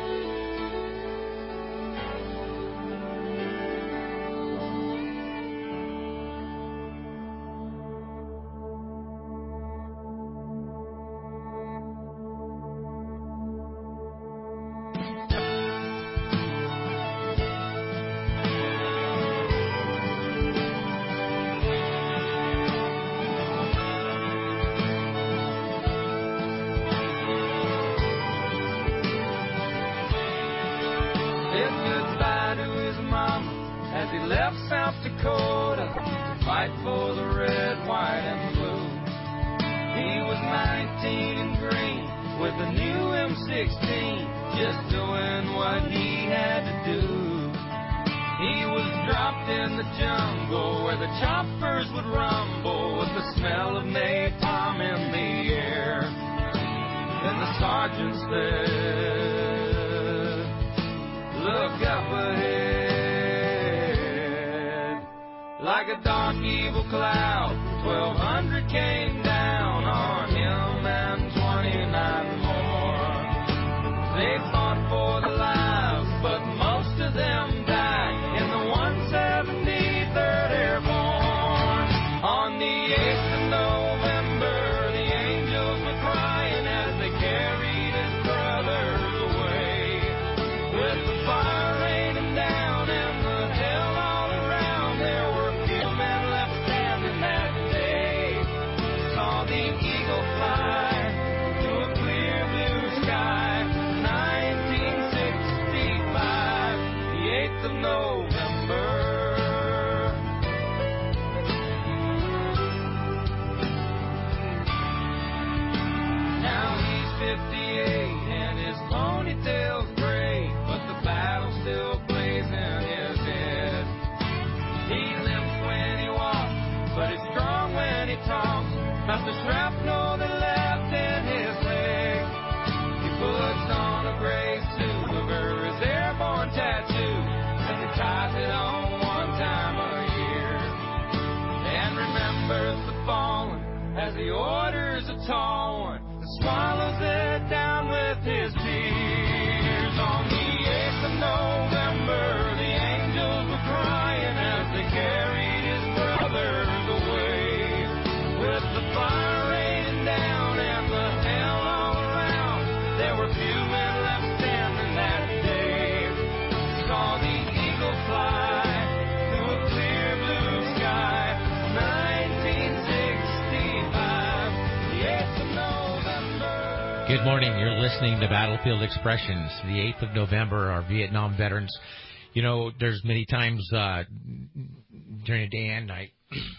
Good morning. You're listening to Battlefield Expressions, the eighth of November, our Vietnam veterans. You know, there's many times uh, during the day and night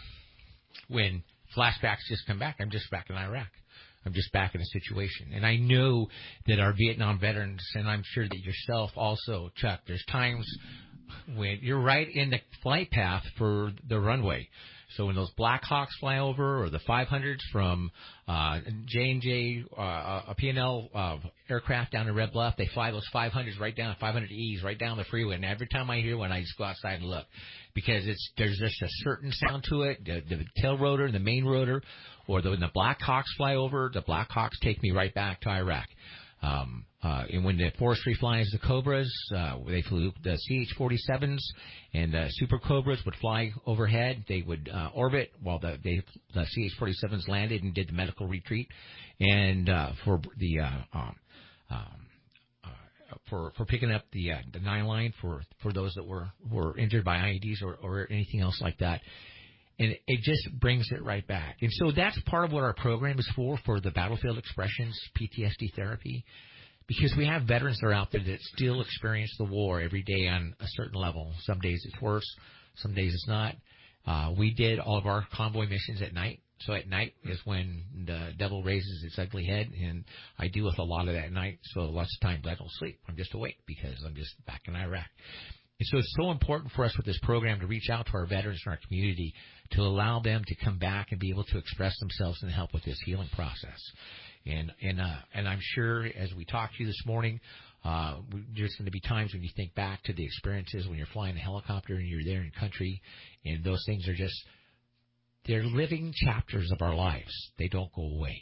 when flashbacks just come back. I'm just back in Iraq. I'm just back in a situation. And I know that our Vietnam veterans, and I'm sure that yourself also, Chuck, there's times when you're right in the flight path for the runway. So when those Black Hawks fly over, or the five hundreds from uh, J and J, uh, a P and L uh, aircraft down in Red Bluff, they fly those five hundreds right down, five hundred E's right down the freeway. And every time I hear one, I just go outside and look, because it's there's just a certain sound to it. The, the tail rotor, the main rotor, or the, when the Black Hawks fly over, the Black Hawks take me right back to Iraq. Um, uh, and when the forestry flies the Cobras, uh, they flew the C H forty-sevens, and the Super Cobras would fly overhead. They would uh, orbit while the, they, the C H forty-sevens landed and did the medical retreat. And uh, for the uh, um, um, uh, for for picking up the uh, the nine line for, for those that were, were injured by I E Ds or, or anything else like that. And it just brings it right back. And so that's part of what our program is for, for the Battlefield Expressions P T S D therapy, because we have veterans that are out there that still experience the war every day on a certain level. Some days it's worse, some days it's not. Uh, we did all of our convoy missions at night. So at night is when the devil raises its ugly head, and I deal with a lot of that at night. So lots of times I don't sleep. I'm just awake because I'm just back in Iraq. And so it's so important for us with this program to reach out to our veterans in our community to allow them to come back and be able to express themselves and help with this healing process. And and uh, and I'm sure as we talk to you this morning, uh, there's going to be times when you think back to the experiences when you're flying a helicopter and you're there in country, and those things are just, they're living chapters of our lives. They don't go away.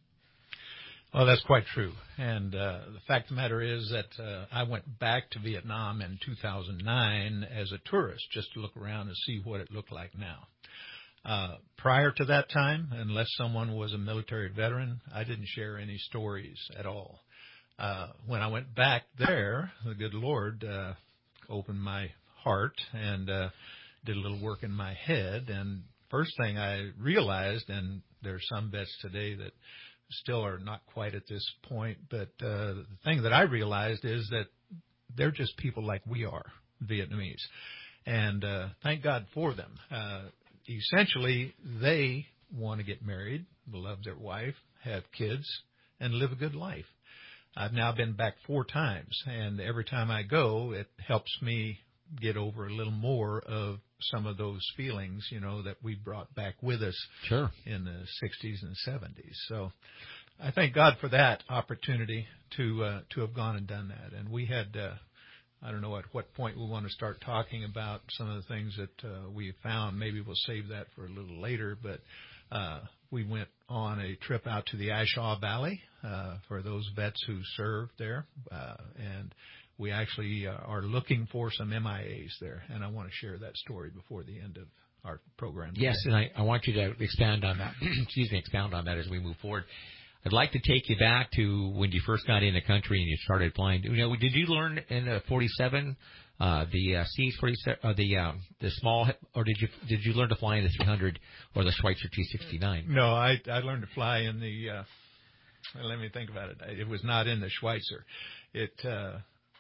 Well, that's quite true. And uh, the fact of the matter is that uh, I went back to Vietnam in two thousand nine as a tourist just to look around and see what it looked like now. Uh, prior to that time, unless someone was a military veteran, I didn't share any stories at all. Uh, when I went back there, the good Lord uh, opened my heart and uh, did a little work in my head. And first thing I realized, and there's some vets today that still are not quite at this point, but uh, the thing that I realized is that they're just people like we are, Vietnamese. And uh, thank God for them. Uh, essentially, they want to get married, love their wife, have kids, and live a good life. I've now been back four times, and every time I go, it helps me get over a little more of some of those feelings, you know, that we brought back with us sure. in the sixties and seventies. So I thank God for that opportunity to uh, to have gone and done that. And we had, uh, I don't know at what point we want to start talking about some of the things that uh, we found. Maybe we'll save that for a little later, but uh, we went on a trip out to the Ashaw Valley uh, for those vets who served there, uh, and we actually uh, are looking for some M I As there, and I want to share that story before the end of our program today. Yes, and I, I want you to expand on that. Excuse me, expound on that as we move forward. I'd like to take you back to when you first got in the country and you started flying. You know, did you learn in a forty-seven, uh, the uh, C forty-seven, or the uh, the small, or did you did you learn to fly in the three hundred or the Schweitzer T sixty-nine? No, I I learned to fly in the. Uh, let me think about it. It was not in the Schweitzer. It. Uh,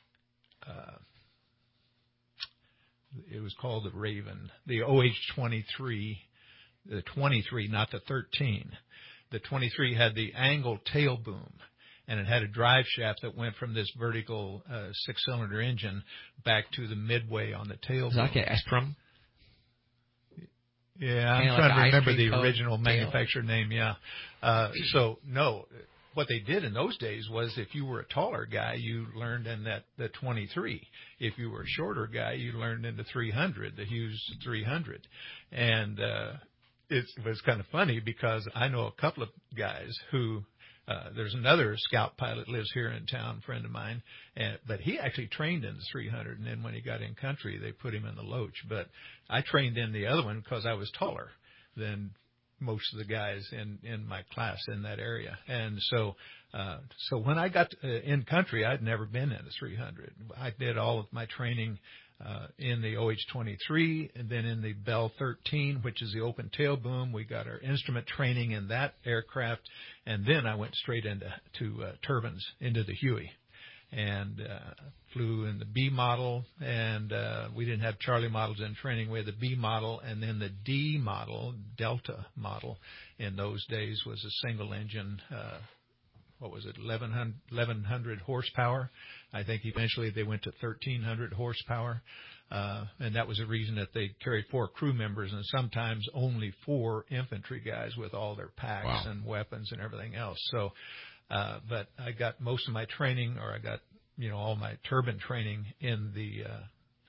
Uh, it was called the Raven, the O H twenty-three, the twenty-three, not the thirteen. The twenty-three had the angled tail boom, and it had a drive shaft that went from this vertical uh, six-cylinder engine back to the midway on the tail boom. Is that like an Estrom? Yeah, I'm kind trying like to remember the code original tail. manufacturer name, yeah. Uh, so, no. What they did in those days was if you were a taller guy, you learned in that the twenty-three. If you were a shorter guy, you learned in the three hundred, the Hughes three hundred. And uh, it was kind of funny because I know a couple of guys who, uh, there's another scout pilot lives here in town, a friend of mine, and, but he actually trained in the three hundred. And then when he got in country, they put him in the Loach. But I trained in the other one because I was taller than most of the guys in, in my class in that area. And so, uh, so when I got uh, in country, I'd never been in a three hundred. I did all of my training, uh, in the O H twenty-three and then in the Bell thirteen, which is the open tail boom. We got our instrument training in that aircraft. And then I went straight into, to, uh, turbines into the Huey. And uh, flew in the B model, and uh, we didn't have Charlie models in training. We had the B model, and then the D model, Delta model, in those days was a single engine, uh, what was it, eleven hundred horsepower. I think eventually they went to thirteen hundred horsepower, uh, and that was the reason that they carried four crew members and sometimes only four infantry guys with all their packs Wow. and weapons and everything else. So. Uh, but I got most of my training, or I got, you know, all my turbine training in the, uh,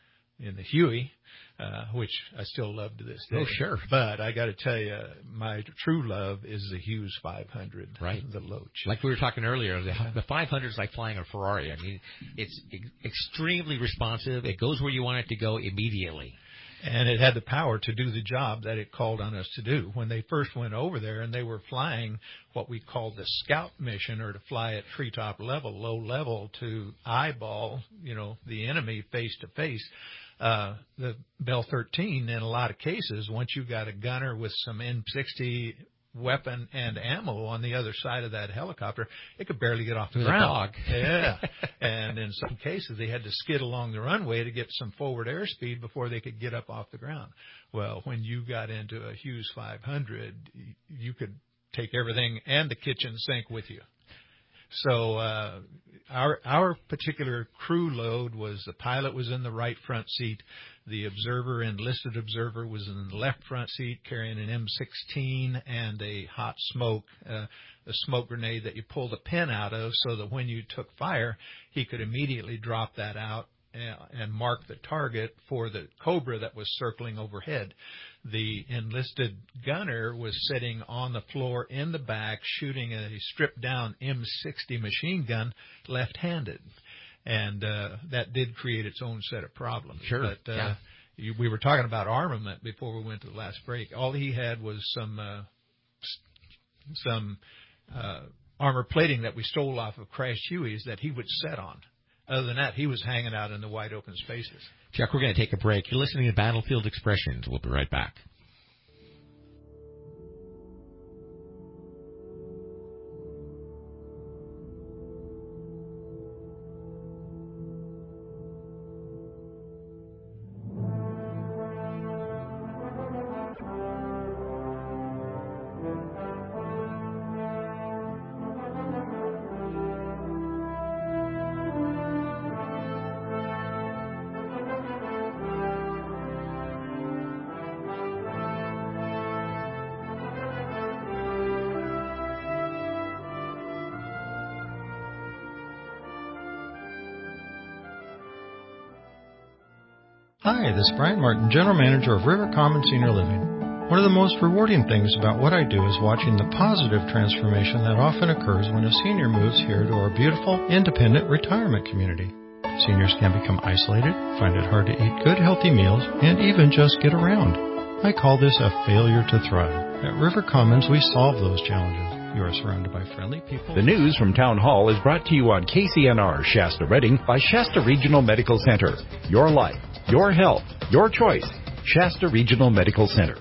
in the Huey, uh, which I still love to this day. Oh, sure. But I got to tell you, my true love is the Hughes five hundred, right? The Loach. Like we were talking earlier, the, the five hundred is like flying a Ferrari. I mean, it's ex- extremely responsive. It goes where you want it to go immediately. And it had the power to do the job that it called on us to do. When they first went over there and they were flying what we called the scout mission, or to fly at treetop level, low level, to eyeball, you know, the enemy face to face, uh, the Bell thirteen, in a lot of cases, once you got a gunner with some N sixty weapon and ammo on the other side of that helicopter, it could barely get off the It was ground. a dog. Yeah. And in some cases, they had to skid along the runway to get some forward airspeed before they could get up off the ground. Well, when you got into a Hughes five hundred, you could take everything and the kitchen sink with you. So uh, our our particular crew load was the pilot was in the right front seat, the observer, enlisted observer, was in the left front seat carrying an M sixteen and a hot smoke, uh, a smoke grenade that you pulled a pin out of so that when you took fire, he could immediately drop that out and mark the target for the Cobra that was circling overhead. The enlisted gunner was sitting on the floor in the back shooting a stripped-down M sixty machine gun left-handed. And uh, that did create its own set of problems. Sure, But uh, yeah. you, we were talking about armament before we went to the last break. All he had was some uh, some uh, armor plating that we stole off of crashed Hueys that he would set on. Other than that, he was hanging out in the wide open spaces. Chuck, we're going to take a break. You're listening to Battlefield Expressions. We'll be right back. Hi, this is Brian Martin, General Manager of River Common Senior Living. One of the most rewarding things about what I do is watching the positive transformation that often occurs when a senior moves here to our beautiful, independent retirement community. Seniors can become isolated, find it hard to eat good, healthy meals, and even just get around. I call this a failure to thrive. At River Commons, we solve those challenges. You are surrounded by friendly people. The news from Town Hall is brought to you on K C N R Shasta Redding by Shasta Regional Medical Center. Your life, your health, your choice. Shasta Regional Medical Center.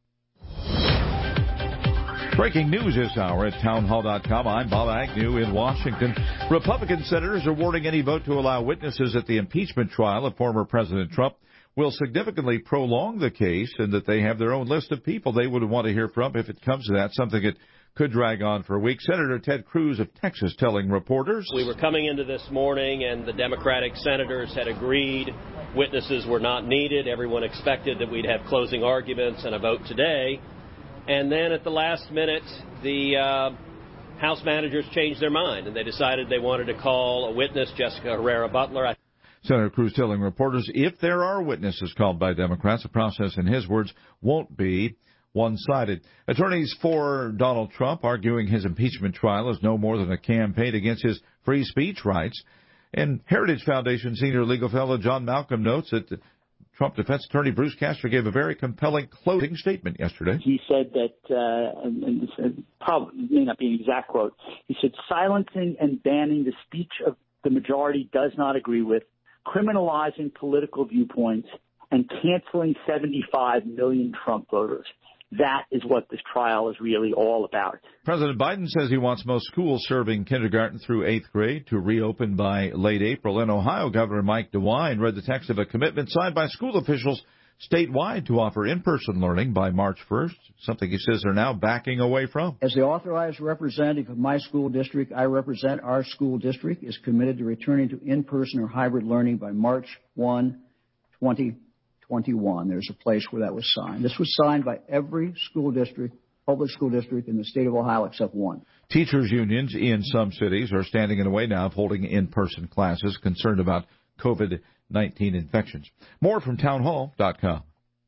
Breaking news this hour at townhall dot com. I'm Bob Agnew in Washington. Republican senators are warning any vote to allow witnesses at the impeachment trial of former President Trump will significantly prolong the case, and that they have their own list of people they would want to hear from if it comes to that, something that could drag on for a week. Senator Ted Cruz of Texas telling reporters, we were coming into this morning and the Democratic senators had agreed witnesses were not needed. Everyone expected that we'd have closing arguments and a vote today. And then at the last minute, the uh, House managers changed their mind and they decided they wanted to call a witness, Jessica Herrera Butler. Senator Cruz telling reporters if there are witnesses called by Democrats, the process, in his words, won't be one-sided. Attorneys for Donald Trump arguing his impeachment trial is no more than a campaign against his free speech rights. And Heritage Foundation senior legal fellow John Malcolm notes that Trump defense attorney Bruce Castor gave a very compelling closing statement yesterday. He said that, uh, and, and this uh, probably may not be an exact quote, he said, silencing and banning the speech of the majority does not agree with, criminalizing political viewpoints, and canceling seventy-five million Trump voters. That is what this trial is really all about. President Biden says he wants most schools serving kindergarten through eighth grade to reopen by late April. In Ohio, Governor Mike DeWine read the text of a commitment signed by school officials statewide to offer in-person learning by March first, something he says they're now backing away from. As the authorized representative of my school district, I represent our school district is committed to returning to in-person or hybrid learning by March first, twenty twenty-one. There's a place where that was signed. This was signed by every school district, public school district in the state of Ohio except one. Teachers unions in some cities are standing in the way now of holding in-person classes, concerned about COVID nineteen infections. More from townhall dot com.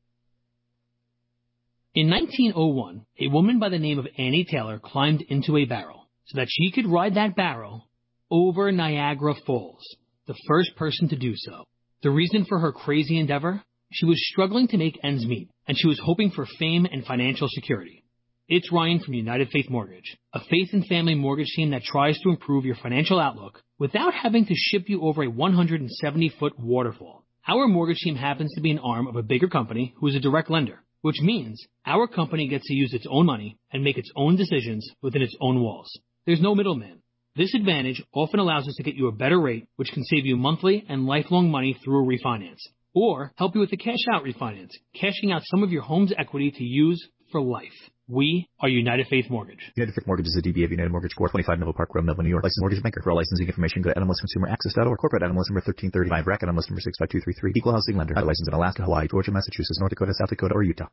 In nineteen oh one, a woman by the name of Annie Taylor climbed into a barrel so that she could ride that barrel over Niagara Falls, the first person to do so. The reason for her crazy endeavor? She was struggling to make ends meet, and she was hoping for fame and financial security. It's Ryan from United Faith Mortgage, a faith and family mortgage team that tries to improve your financial outlook without having to ship you over a one hundred seventy foot waterfall. Our mortgage team happens to be an arm of a bigger company who is a direct lender. which means our company gets to use its own money and make its own decisions within its own walls. There's no middleman. This advantage often allows us to get you a better rate, which can save you monthly and lifelong money through a refinance, or help you with a cash-out refinance, cashing out some of your home's equity to use for life. We are United Faith Mortgage. United Faith Mortgage is a D B A of United Mortgage Corp, twenty-five Melville Park Road, Melville, New York. Licensed mortgage banker. For all licensing information, go to N M L S Consumer Access dot org. Corporate N M L S number thirteen thirty-five, R A C N M L S number six five two three three. Equal housing lender. Licensed in Alaska, Hawaii, Georgia, Massachusetts, North Dakota, South Dakota, or Utah.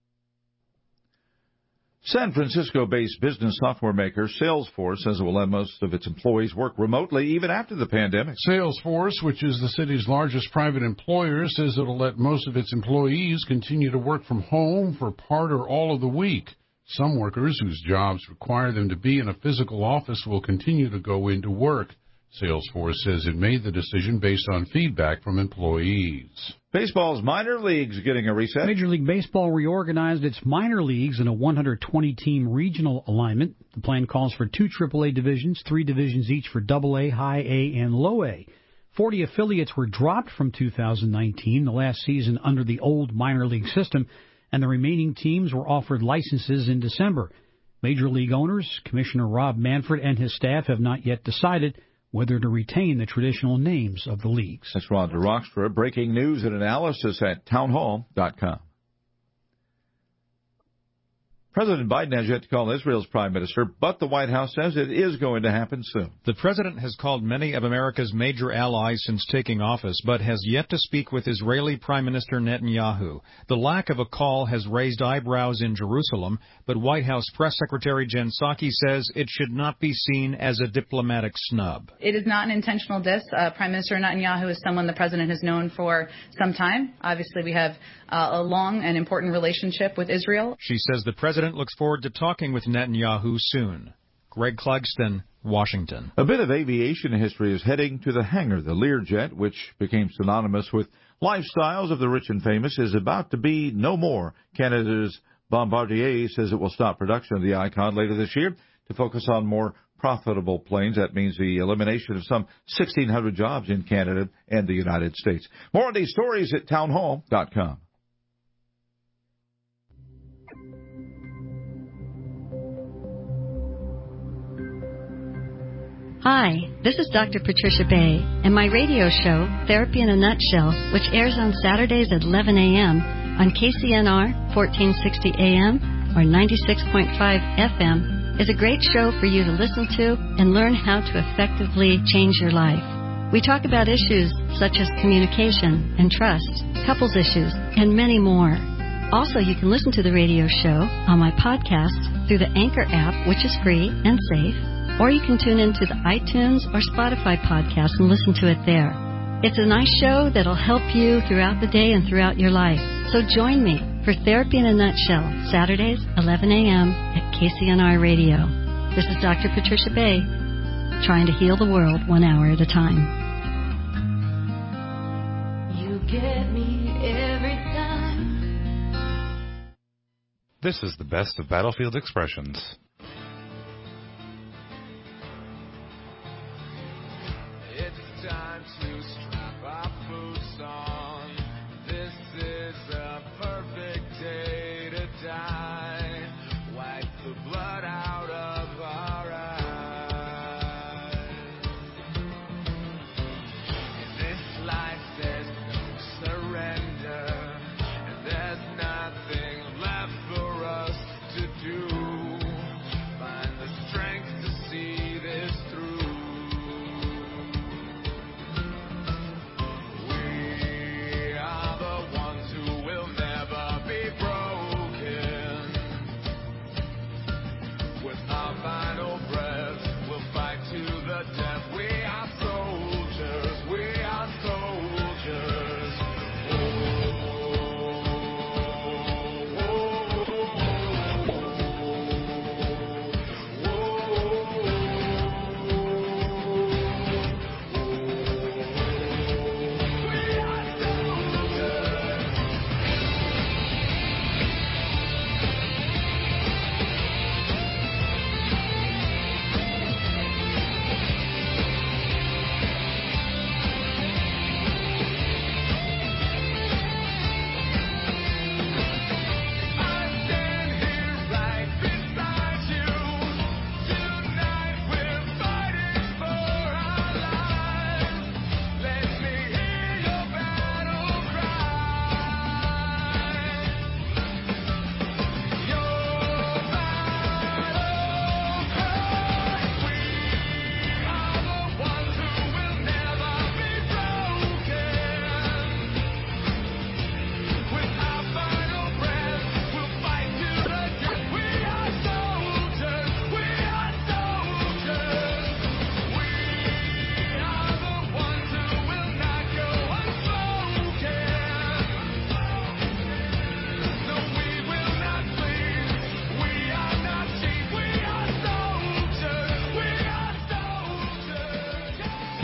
San Francisco-based business software maker Salesforce says it will let most of its employees work remotely even after the pandemic. Salesforce, which is the city's largest private employer, says it will let most of its employees continue to work from home for part or all of the week. Some workers whose jobs require them to be in a physical office will continue to go into work. Salesforce says it made the decision based on feedback from employees. Baseball's minor leagues getting a reset. Major League Baseball reorganized its minor leagues in a one hundred twenty team regional alignment. The plan calls for two triple A divisions, three divisions each for double A, high A, and low A. forty affiliates were dropped from two thousand nineteen, the last season under the old minor league system, and the remaining teams were offered licenses in December. Major League owners, Commissioner Rob Manfred and his staff, have not yet decided whether to retain the traditional names of the leagues. That's Ron DeRockstra. Breaking news and analysis at townhall dot com. President Biden has yet to call Israel's prime minister, but the White House says it is going to happen soon. The president has called many of America's major allies since taking office, but has yet to speak with Israeli Prime Minister Netanyahu. The lack of a call has raised eyebrows in Jerusalem, but White House Press Secretary Jen Psaki says it should not be seen as a diplomatic snub. It is not an intentional diss. Uh, Prime Minister Netanyahu is someone the president has known for some time. Obviously, we have uh, a long and important relationship with Israel. She says the president looks forward to talking with Netanyahu soon. Greg Clugston, Washington. A bit of aviation history is heading to the hangar. The Learjet, which became synonymous with lifestyles of the rich and famous, is about to be no more. Canada's Bombardier says it will stop production of the Icon later this year to focus on more profitable planes. That means the elimination of some sixteen hundred jobs in Canada and the United States. More on these stories at townhall dot com. Hi, this is Doctor Patricia Bay, and my radio show, Therapy in a Nutshell, which airs on Saturdays at eleven a.m. on K C N R fourteen sixty A M or ninety-six point five F M, is a great show for you to listen to and learn how to effectively change your life. We talk about issues such as communication and trust, couples issues, and many more. Also, you can listen to the radio show on my podcast through the Anchor app, which is free and safe, or you can tune into the iTunes or Spotify podcast and listen to it there. It's a nice show that'll help you throughout the day and throughout your life. So join me for Therapy in a Nutshell, Saturdays, eleven a.m. at K C N R Radio. This is Doctor Patricia Bay, trying to heal the world one hour at a time. You get me every time. This is the best of Battlefield Expressions.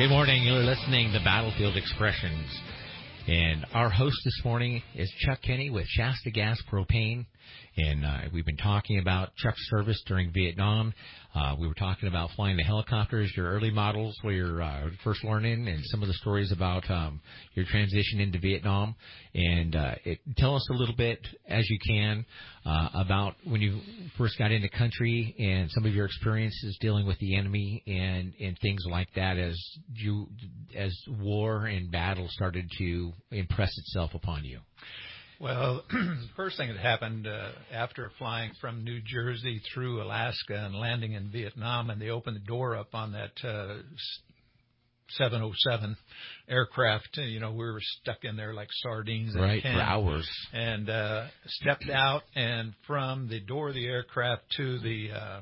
Good morning. You're listening to Battlefield Expressions. And our host this morning is Chuck Kenny with Shasta Gas Propane. And uh, we've been talking about Chuck's service during Vietnam. Uh, we were talking about flying the helicopters, your early models where you're uh, first learning, and some of the stories about um, your transition into Vietnam. And uh, it, tell us a little bit, as you can, uh, about when you first got into country and some of your experiences dealing with the enemy and, and things like that as you as war and battle started to impress itself upon you. Well, the first thing that happened uh, after flying from New Jersey through Alaska and landing in Vietnam, and they opened the door up on that uh, seven oh seven aircraft, you know, we were stuck in there like sardines. Right, in a can. For hours. And uh, stepped out, and from the door of the aircraft to the uh,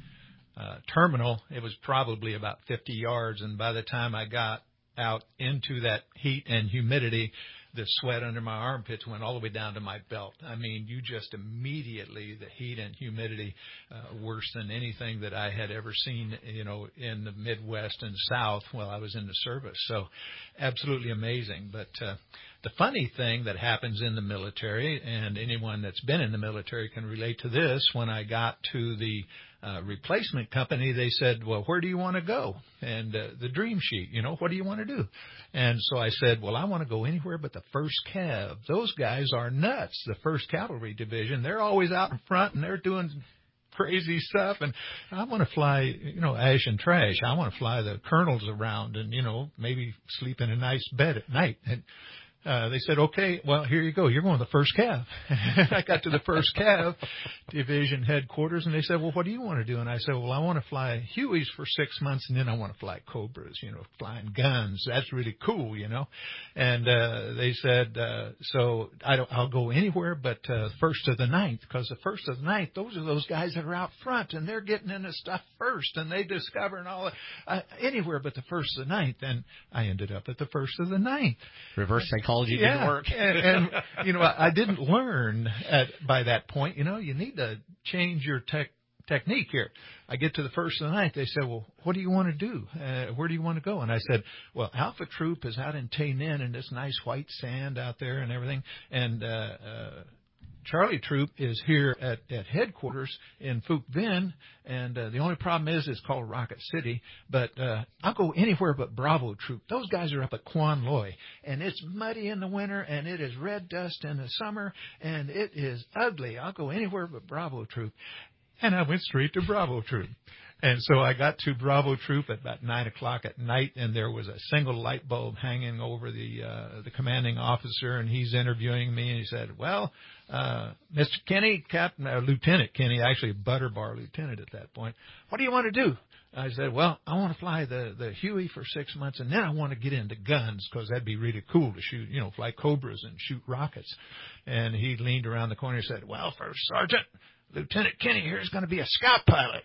uh, terminal, it was probably about fifty yards, and by the time I got out into that heat and humidity, the sweat under my armpits went all the way down to my belt. I mean, you just immediately, the heat and humidity, uh, worse than anything that I had ever seen, you know, in the Midwest and South while I was in the service. So absolutely amazing. But uh, the funny thing that happens in the military, and anyone that's been in the military can relate to this, when I got to the Uh, replacement company, they said, well, where do you want to go? And uh, the dream sheet, you know, what do you want to do? And so I said, well, I want to go anywhere but the first Cav. Those guys are nuts, the first Cavalry Division. They're always out in front, and they're doing crazy stuff. And I want to fly, you know, ash and trash. I want to fly the colonels around and, you know, maybe sleep in a nice bed at night. And Uh, they said, okay, well, here you go. You're going to the first Cav. I got to the first Cav division headquarters, and they said, well, what do you want to do? And I said, well, I want to fly Hueys for six months, and then I want to fly Cobras, you know, flying guns. That's really cool, you know. And uh, they said, uh, so I don't, I'll go anywhere but uh, first to the ninth, because the first to the ninth, those are those guys that are out front, and they're getting into stuff first, and they discover and all that. Uh, anywhere but the first to the ninth. And I ended up at the first to the ninth. Reverse psychology. Yeah, didn't work. and, and you know, I, I didn't learn at by that point. You know, you need to change your tech technique here. I get to the first of the ninth. They said, well, what do you want to do? Uh, where do you want to go? And I said, well, Alpha Troop is out in Tay Ninh in this nice white sand out there and everything, and uh, uh, Charlie Troop is here at, at headquarters in Phuc Vinh, and uh, the only problem is it's called Rocket City, but uh, I'll go anywhere but Bravo Troop. Those guys are up at Quan Loy, and it's muddy in the winter, and it is red dust in the summer, and it is ugly. I'll go anywhere but Bravo Troop. And I went straight to Bravo Troop. And so I got to Bravo Troop at about nine o'clock at night, and there was a single light bulb hanging over the uh, the commanding officer, and he's interviewing me, and he said, well, uh, Mister Kenny, Captain, uh, Lieutenant Kenny, actually butter bar lieutenant at that point, what do you want to do? I said, well, I want to fly the, the Huey for six months, and then I want to get into guns, because that'd be really cool to shoot, you know, fly Cobras and shoot rockets. And he leaned around the corner and said, well, First Sergeant, Lieutenant Kenny here is going to be a scout pilot.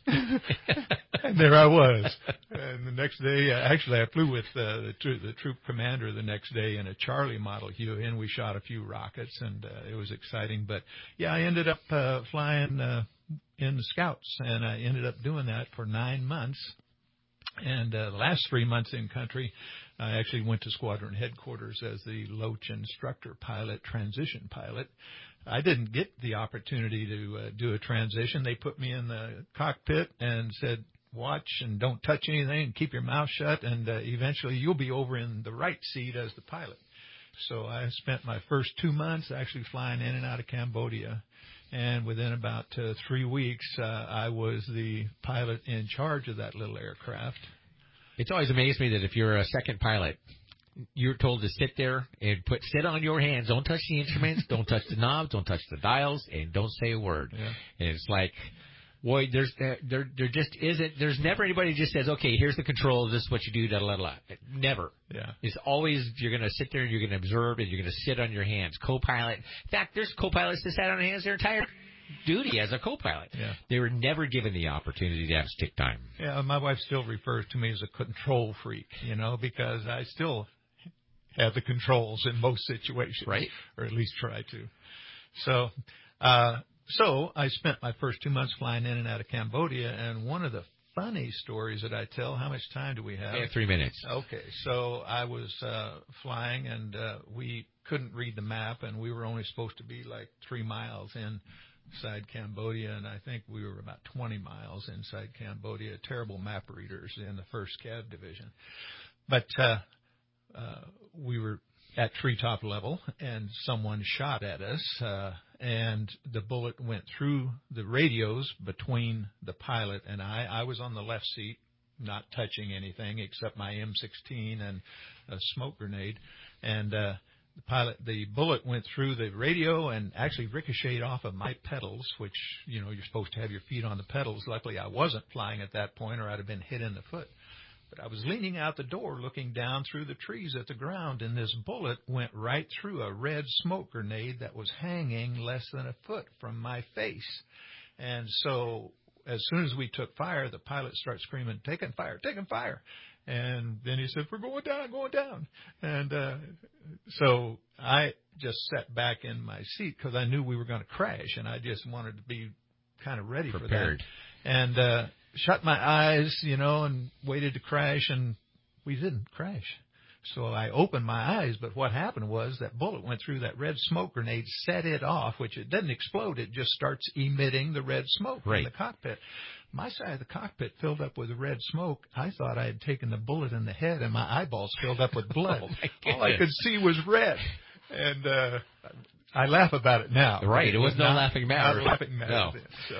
And there I was. And the next day, uh, actually, I flew with uh, the, tro- the troop commander the next day in a Charlie model Huey, and we shot a few rockets, and uh, it was exciting. But, yeah, I ended up uh, flying uh, in the scouts, and I ended up doing that for nine months. And uh, the last three months in country, I actually went to squadron headquarters as the Loach instructor pilot, transition pilot. I didn't get the opportunity to uh, do a transition. They put me in the cockpit and said, watch and don't touch anything and keep your mouth shut, and uh, eventually you'll be over in the right seat as the pilot. So I spent my first two months actually flying in and out of Cambodia. And within about uh, three weeks, uh, I was the pilot in charge of that little aircraft. It's always amazed me that if you're a second pilot, you're told to sit there and put sit on your hands. Don't touch the instruments. Don't touch the knobs. Don't touch the dials. And don't say a word. Yeah. And it's like, boy, there's there there there just isn't. There's never anybody who just says, okay, here's the controls. This is what you do. Da da da. Never. Yeah. It's always you're going to sit there and you're going to observe and you're going to sit on your hands. Co-pilot. In fact, there's co-pilots that sat on their hands their entire duty as a co-pilot. Yeah. They were never given the opportunity to have stick time. Yeah. My wife still refers to me as a control freak, you know, because I still have the controls in most situations, right? Or at least try to. So, uh, so I spent my first two months flying in and out of Cambodia, and one of the funny stories that I tell. How much time do we have? We have three minutes. Okay, so I was uh, flying, and uh, we couldn't read the map, and we were only supposed to be like three miles inside Cambodia, and I think we were about twenty miles inside Cambodia. Terrible map readers in the first C A D division. But uh, uh, we were at treetop level, and someone shot at us, uh, and the bullet went through the radios between the pilot and I. I was on the left seat, not touching anything except my M sixteen and a smoke grenade, and uh, the pilot, the bullet went through the radio and actually ricocheted off of my pedals, which, you know, you're supposed to have your feet on the pedals. Luckily, I wasn't flying at that point, or I'd have been hit in the foot. But I was leaning out the door looking down through the trees at the ground, and this bullet went right through a red smoke grenade that was hanging less than a foot from my face. And so as soon as we took fire, the pilot started screaming, "Taking fire, taking fire." And then he said, "We're going down, going down." And uh, so I just sat back in my seat because I knew we were going to crash, and I just wanted to be kind of ready Prepared. for that. And uh, shut my eyes, you know, and waited to crash, and we didn't crash. So I opened my eyes, but what happened was that bullet went through that red smoke grenade, set it off, which it doesn't explode. It just starts emitting the red smoke right. in the cockpit. My side of the cockpit filled up with red smoke. I thought I had taken the bullet in the head, and my eyeballs filled up with blood. oh All I could see was red. And uh, I laugh about it now. Right. It was, was no not, laughing matter. Not laughing matter. No. Then, so.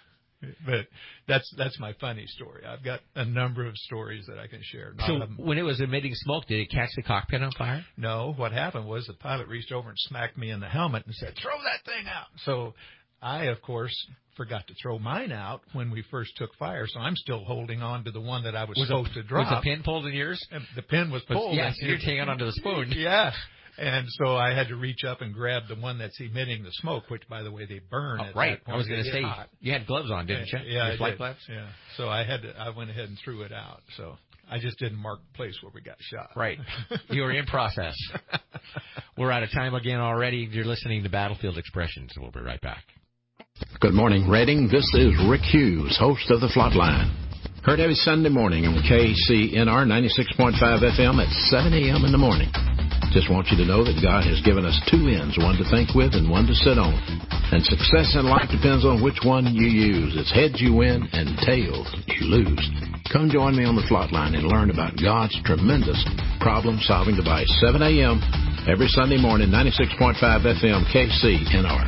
But that's that's my funny story. I've got a number of stories that I can share. Not So of them. when it was emitting smoke, did it catch the cockpit on fire? No. What happened was the pilot reached over and smacked me in the helmet and said, "Throw that thing out." So I, of course, forgot to throw mine out when we first took fire, so I'm still holding on to the one that I was, was supposed a, to drop. Was the pin pulled in yours? And the pin was pulled. Yes, yeah, so you're taking onto the spoon. Yeah. And so I had to reach up and grab the one that's emitting the smoke, which, by the way, they burn. Oh, at right. that point. I was going to say, hot. You had gloves on, didn't you? Yeah, Your I flight did. gloves? Yeah. So I had to, I went ahead and threw it out. So I just didn't mark the place where we got shot. Right. You were in process. We're out of time again already. You're listening to Battlefield Expressions. We'll be right back. Good morning, Reading. This is Rick Hughes, host of The Flatline. Heard every Sunday morning on K C N R ninety-six point five F M at seven a.m. in the morning. Just want you to know that God has given us two ends, one to think with and one to sit on. And success in life depends on which one you use. It's heads you win and tails you lose. Come join me on the Flatline and learn about God's tremendous problem-solving device. seven a.m. every Sunday morning, ninety-six point five F M, K C N R.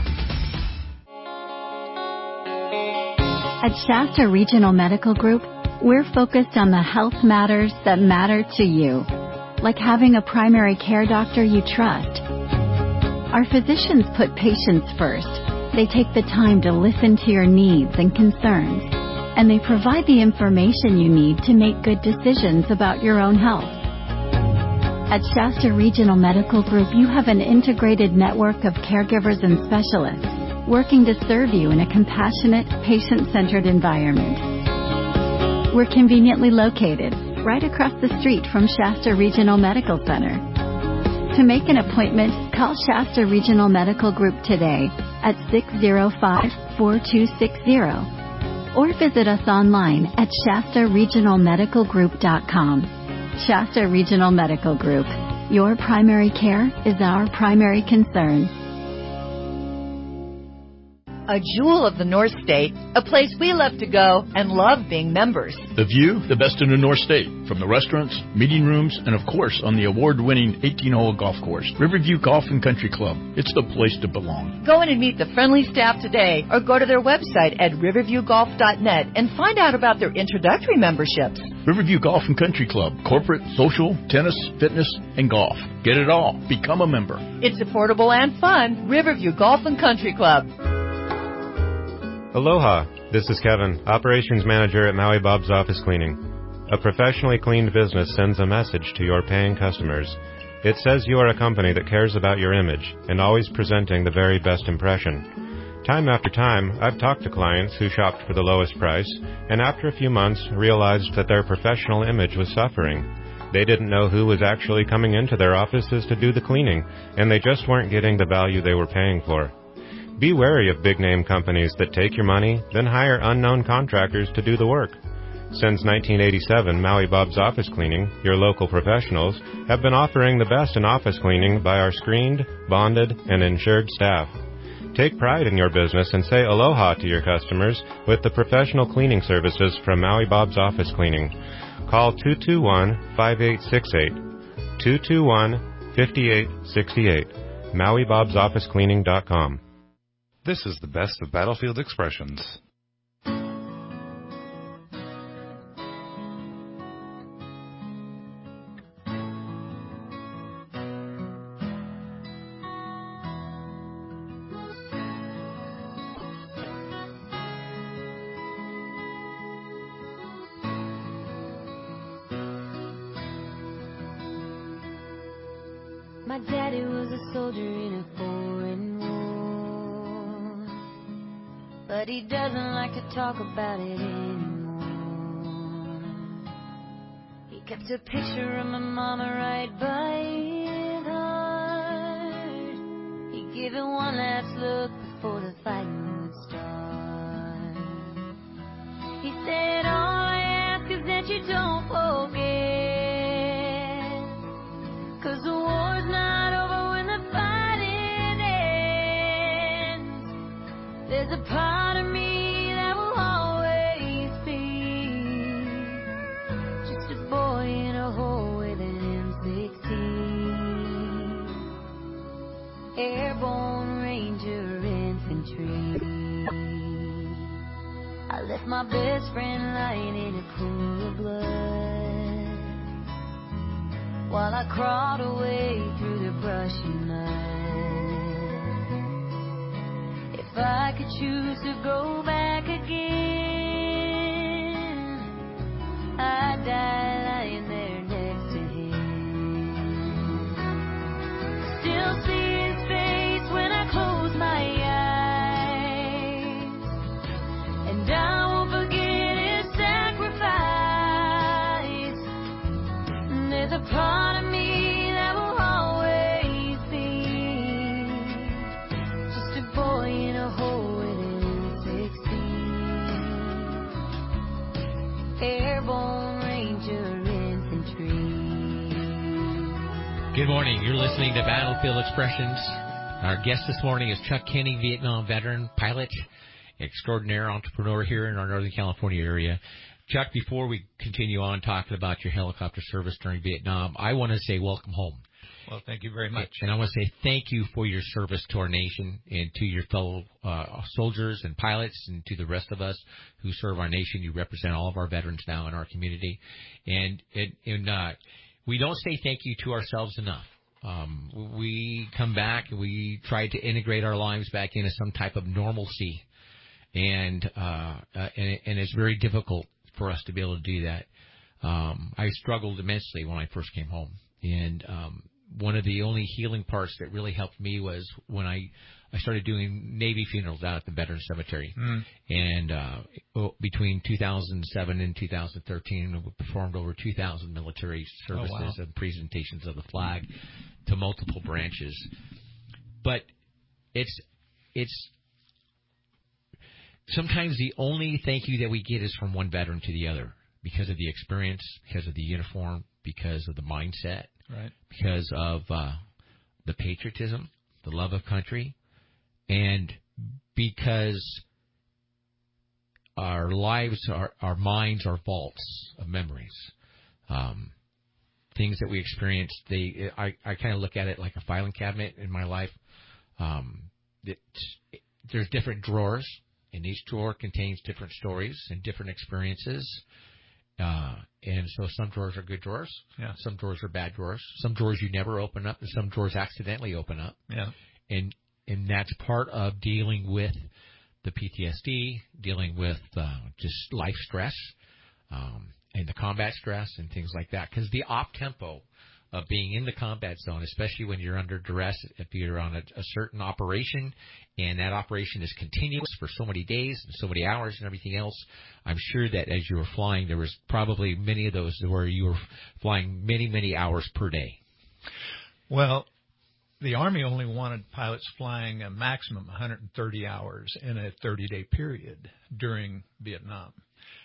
At Shasta Regional Medical Group, we're focused on the health matters that matter to you, like having a primary care doctor you trust. Our physicians put patients first. They take the time to listen to your needs and concerns, and they provide the information you need to make good decisions about your own health. At Shasta Regional Medical Group, you have an integrated network of caregivers and specialists working to serve you in a compassionate, patient-centered environment. We're conveniently located right across the street from Shasta Regional Medical Center. To make an appointment, call Shasta Regional Medical Group today at six oh five, four two six zero or visit us online at shasta regional medical group dot com. Shasta Regional Medical Group. Your primary care is our primary concern. A jewel of the North State, a place we love to go and love being members. The view, the best in the North State, from the restaurants, meeting rooms, and of course on the award-winning eighteen-hole golf course, Riverview Golf and Country Club. It's the place to belong. Go in and meet the friendly staff today or go to their website at riverview golf dot net and find out about their introductory memberships. Riverview Golf and Country Club, corporate, social, tennis, fitness, and golf. Get it all. Become a member. It's affordable and fun. Riverview Golf and Country Club. Aloha, this is Kevin, Operations Manager at Maui Bob's Office Cleaning. A professionally cleaned business sends a message to your paying customers. It says you are a company that cares about your image and always presenting the very best impression. Time after time, I've talked to clients who shopped for the lowest price and after a few months realized that their professional image was suffering. They didn't know who was actually coming into their offices to do the cleaning, and they just weren't getting the value they were paying for. Be wary of big-name companies that take your money, then hire unknown contractors to do the work. Since nineteen eighty-seven, Maui Bob's Office Cleaning, your local professionals, have been offering the best in office cleaning by our screened, bonded, and insured staff. Take pride in your business and say aloha to your customers with the professional cleaning services from Maui Bob's Office Cleaning. Call two two one, five eight six eight, two two one, five eight six eight, Maui Bob's Office Cleaning dot com. This is the best of Battlefield Expressions. My daddy was a soldier in a foreign war, but he doesn't like to talk about it anymore. He kept a picture of my mama right by his heart. He gave it one last look before the fighting would start. He said, all I ask is that you don't forget, 'cause the war's not over when the fighting ends. There's a part of me that will always be just a boy in a hole with an M sixteen, Airborne Ranger Infantry. I left my best friend lying in a pool of blood while I crawled away through the brush and mud. If I could choose to go back again, I'd die lying there next to him. Still see his face when I close my eyes, and I won't forget his sacrifice. And there's a part of me that will always be just a boy in a hole with an M sixteen, Airborne Ranger Infantry. Good morning. You're listening to Battlefield Expressions. Our guest this morning is Chuck Kenny, Vietnam veteran, pilot, extraordinaire entrepreneur here in our Northern California area. Chuck, before we continue on talking about your helicopter service during Vietnam, I want to say welcome home. Well, thank you very much. And I want to say thank you for your service to our nation and to your fellow uh, soldiers and pilots and to the rest of us who serve our nation. You represent all of our veterans now in our community. And, and, and uh, we don't say thank you to ourselves enough. Um, we come back and we try to integrate our lives back into some type of normalcy. And, uh, uh, and, and it's very difficult for us to be able to do that. Um, I struggled immensely when I first came home. And um, one of the only healing parts that really helped me was when I, I started doing Navy funerals out at the Veterans Cemetery. Mm. And uh, between two thousand seven and two thousand thirteen, we performed over two thousand military services oh, wow. and presentations of the flag to multiple branches. But it's it's sometimes the only thank you that we get is from one veteran to the other because of the experience, because of the uniform, because of the mindset, right. because of uh, the patriotism, the love of country, and because our lives, our, our minds are vaults of memories. Um, things that we experienced, they, I, I kind of look at it like a filing cabinet in my life. Um, it, it, there's different drawers, and each drawer contains different stories and different experiences. Uh, and so some drawers are good drawers. Yeah. Some drawers are bad drawers. Some drawers you never open up, and some drawers accidentally open up. Yeah. And and that's part of dealing with the P T S D, dealing with uh, just life stress, um, and the combat stress and things like that. Because the op tempo of being in the combat zone, especially when you're under duress, if you're on a, a certain operation and that operation is continuous for so many days and so many hours and everything else, I'm sure that as you were flying, there was probably many of those where you were flying many, many hours per day. Well, the Army only wanted pilots flying a maximum one hundred thirty hours in a thirty-day period during Vietnam.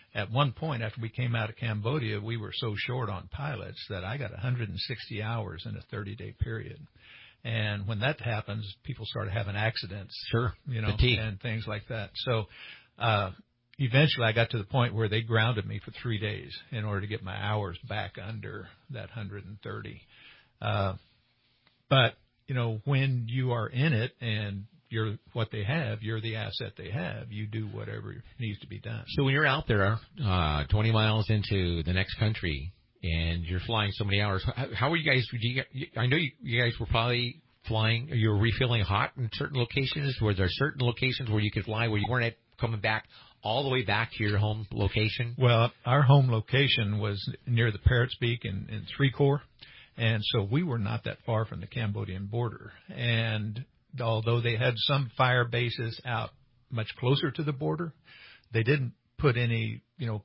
at one point after we came out of Cambodia, we were so short on pilots that I got one hundred sixty hours in a thirty-day period. And when that happens, people started having accidents. Sure. You know, Fatigue. and things like that. So, uh, eventually I got to the point where they grounded me for three days in order to get my hours back under that one hundred thirty. Uh, but, you know, when you are in it and you're what they have, you're the asset they have, you do whatever needs to be done. So when you're out there, uh, twenty miles into the next country and you're flying so many hours, how, how are you guys, do you, I know you, you guys were probably flying, you were refilling hot in certain locations. Were there certain locations where you could fly where you weren't coming back all the way back to your home location? Well, our home location was near the Parrots Peak in, in Three Corps, and so we were not that far from the Cambodian border. And although they had some fire bases out much closer to the border, they didn't put any, you know,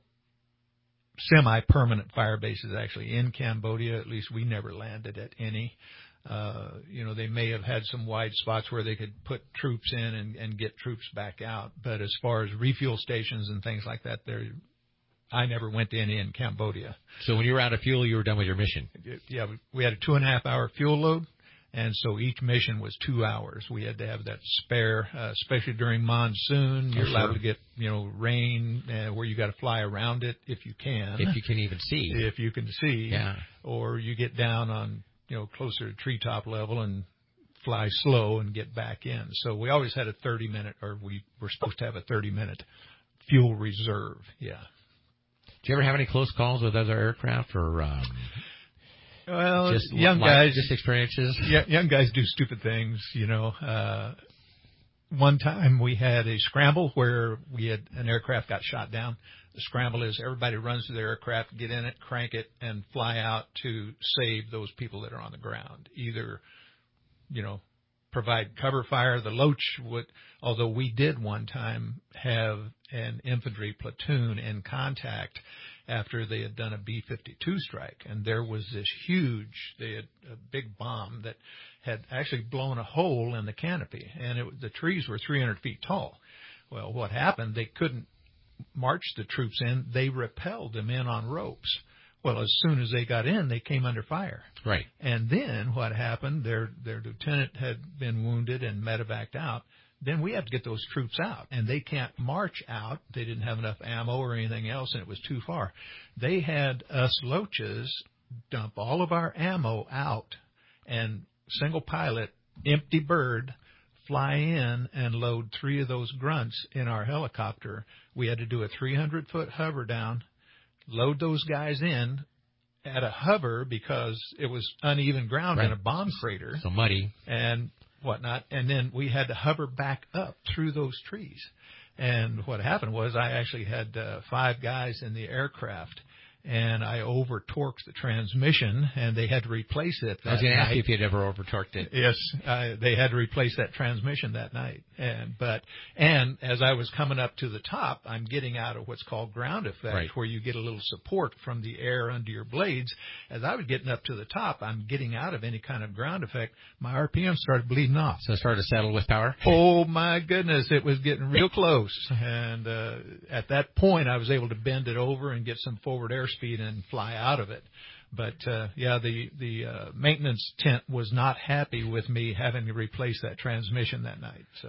semi-permanent fire bases actually in Cambodia. At least we never landed at any. Uh, you know, they may have had some wide spots where they could put troops in and, and get troops back out. But as far as refuel stations and things like that, there, I never went to any in Cambodia. So when you were out of fuel, you were done with your mission? Yeah, we had a two and a half hour fuel load. And so each mission was two hours. We had to have that spare, uh, especially during monsoon. You're oh, allowed sure. to get, you know, rain uh, where you got to fly around it if you can. If you can even see. If you can see. Yeah. Or you get down on, you know, closer to treetop level and fly slow and get back in. So we always had a thirty minute, or we were supposed to have a thirty minute fuel reserve. Yeah. Do you ever have any close calls with other aircraft or, um, well, just young life, guys, just experiences? Yeah, young guys do stupid things, you know. Uh, one time we had a scramble where we had an aircraft got shot down. The scramble is everybody runs to their aircraft, get in it, crank it, and fly out to save those people that are on the ground. Either, you know, provide cover fire. The Loach would, although we did one time have an infantry platoon in contact after they had done a B fifty-two strike, and there was this huge, they had a big bomb that had actually blown a hole in the canopy, and it, the trees were three hundred feet tall. Well, what happened, they couldn't march the troops in, they repelled them in on ropes. Well, as soon as they got in, they came under fire. Right. And then what happened, their their lieutenant had been wounded and medevaced out. Then we have to get those troops out, and they can't march out. They didn't have enough ammo or anything else, and it was too far. They had us Loaches dump all of our ammo out, and single pilot, empty bird, fly in and load three of those grunts in our helicopter. We had to do a three hundred foot hover down, load those guys in at a hover because it was uneven ground right. in a bomb crater. So muddy. And whatnot. And then we had to hover back up through those trees. And what happened was I actually had uh, five guys in the aircraft, and I over-torqued the transmission, and they had to replace it that I was going to ask night. you if you'd ever over-torqued it. Yes, uh, they had to replace that transmission that night. And but and as I was coming up to the top, I'm getting out of what's called ground effect, right. where you get a little support from the air under your blades. As I was getting up to the top, I'm getting out of any kind of ground effect. My R P M started bleeding off. So it started to settle with power? Oh, my goodness, it was getting real close. And uh, at that point, I was able to bend it over and get some forward airspeed and fly out of it. But, uh, yeah, the, the uh, maintenance tent was not happy with me having to replace that transmission that night. So,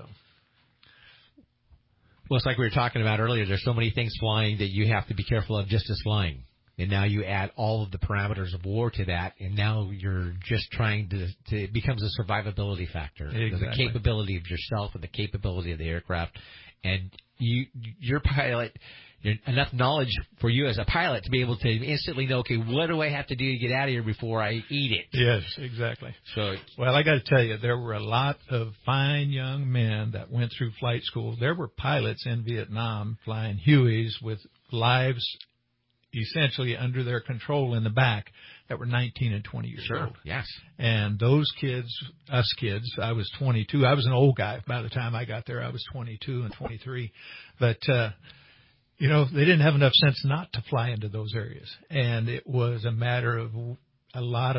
well, it's like we were talking about earlier. There's so many things flying that you have to be careful of just as flying. And now you add all of the parameters of war to that, and now you're just trying to, to it becomes a survivability factor. Exactly. The capability of yourself and the capability of the aircraft. And you, your pilot, enough knowledge for you as a pilot to be able to instantly know, okay, what do I have to do to get out of here before I eat it? Yes, exactly. So, well, I got to tell you, there were a lot of fine young men that went through flight school. There were pilots in Vietnam flying Hueys with lives essentially under their control in the back that were nineteen and twenty years sure, old. Yes. And those kids, us kids, I was twenty-two. I was an old guy. By the time I got there, I was twenty-two and twenty-three. But, uh, you know, they didn't have enough sense not to fly into those areas. And it was a matter of a lot of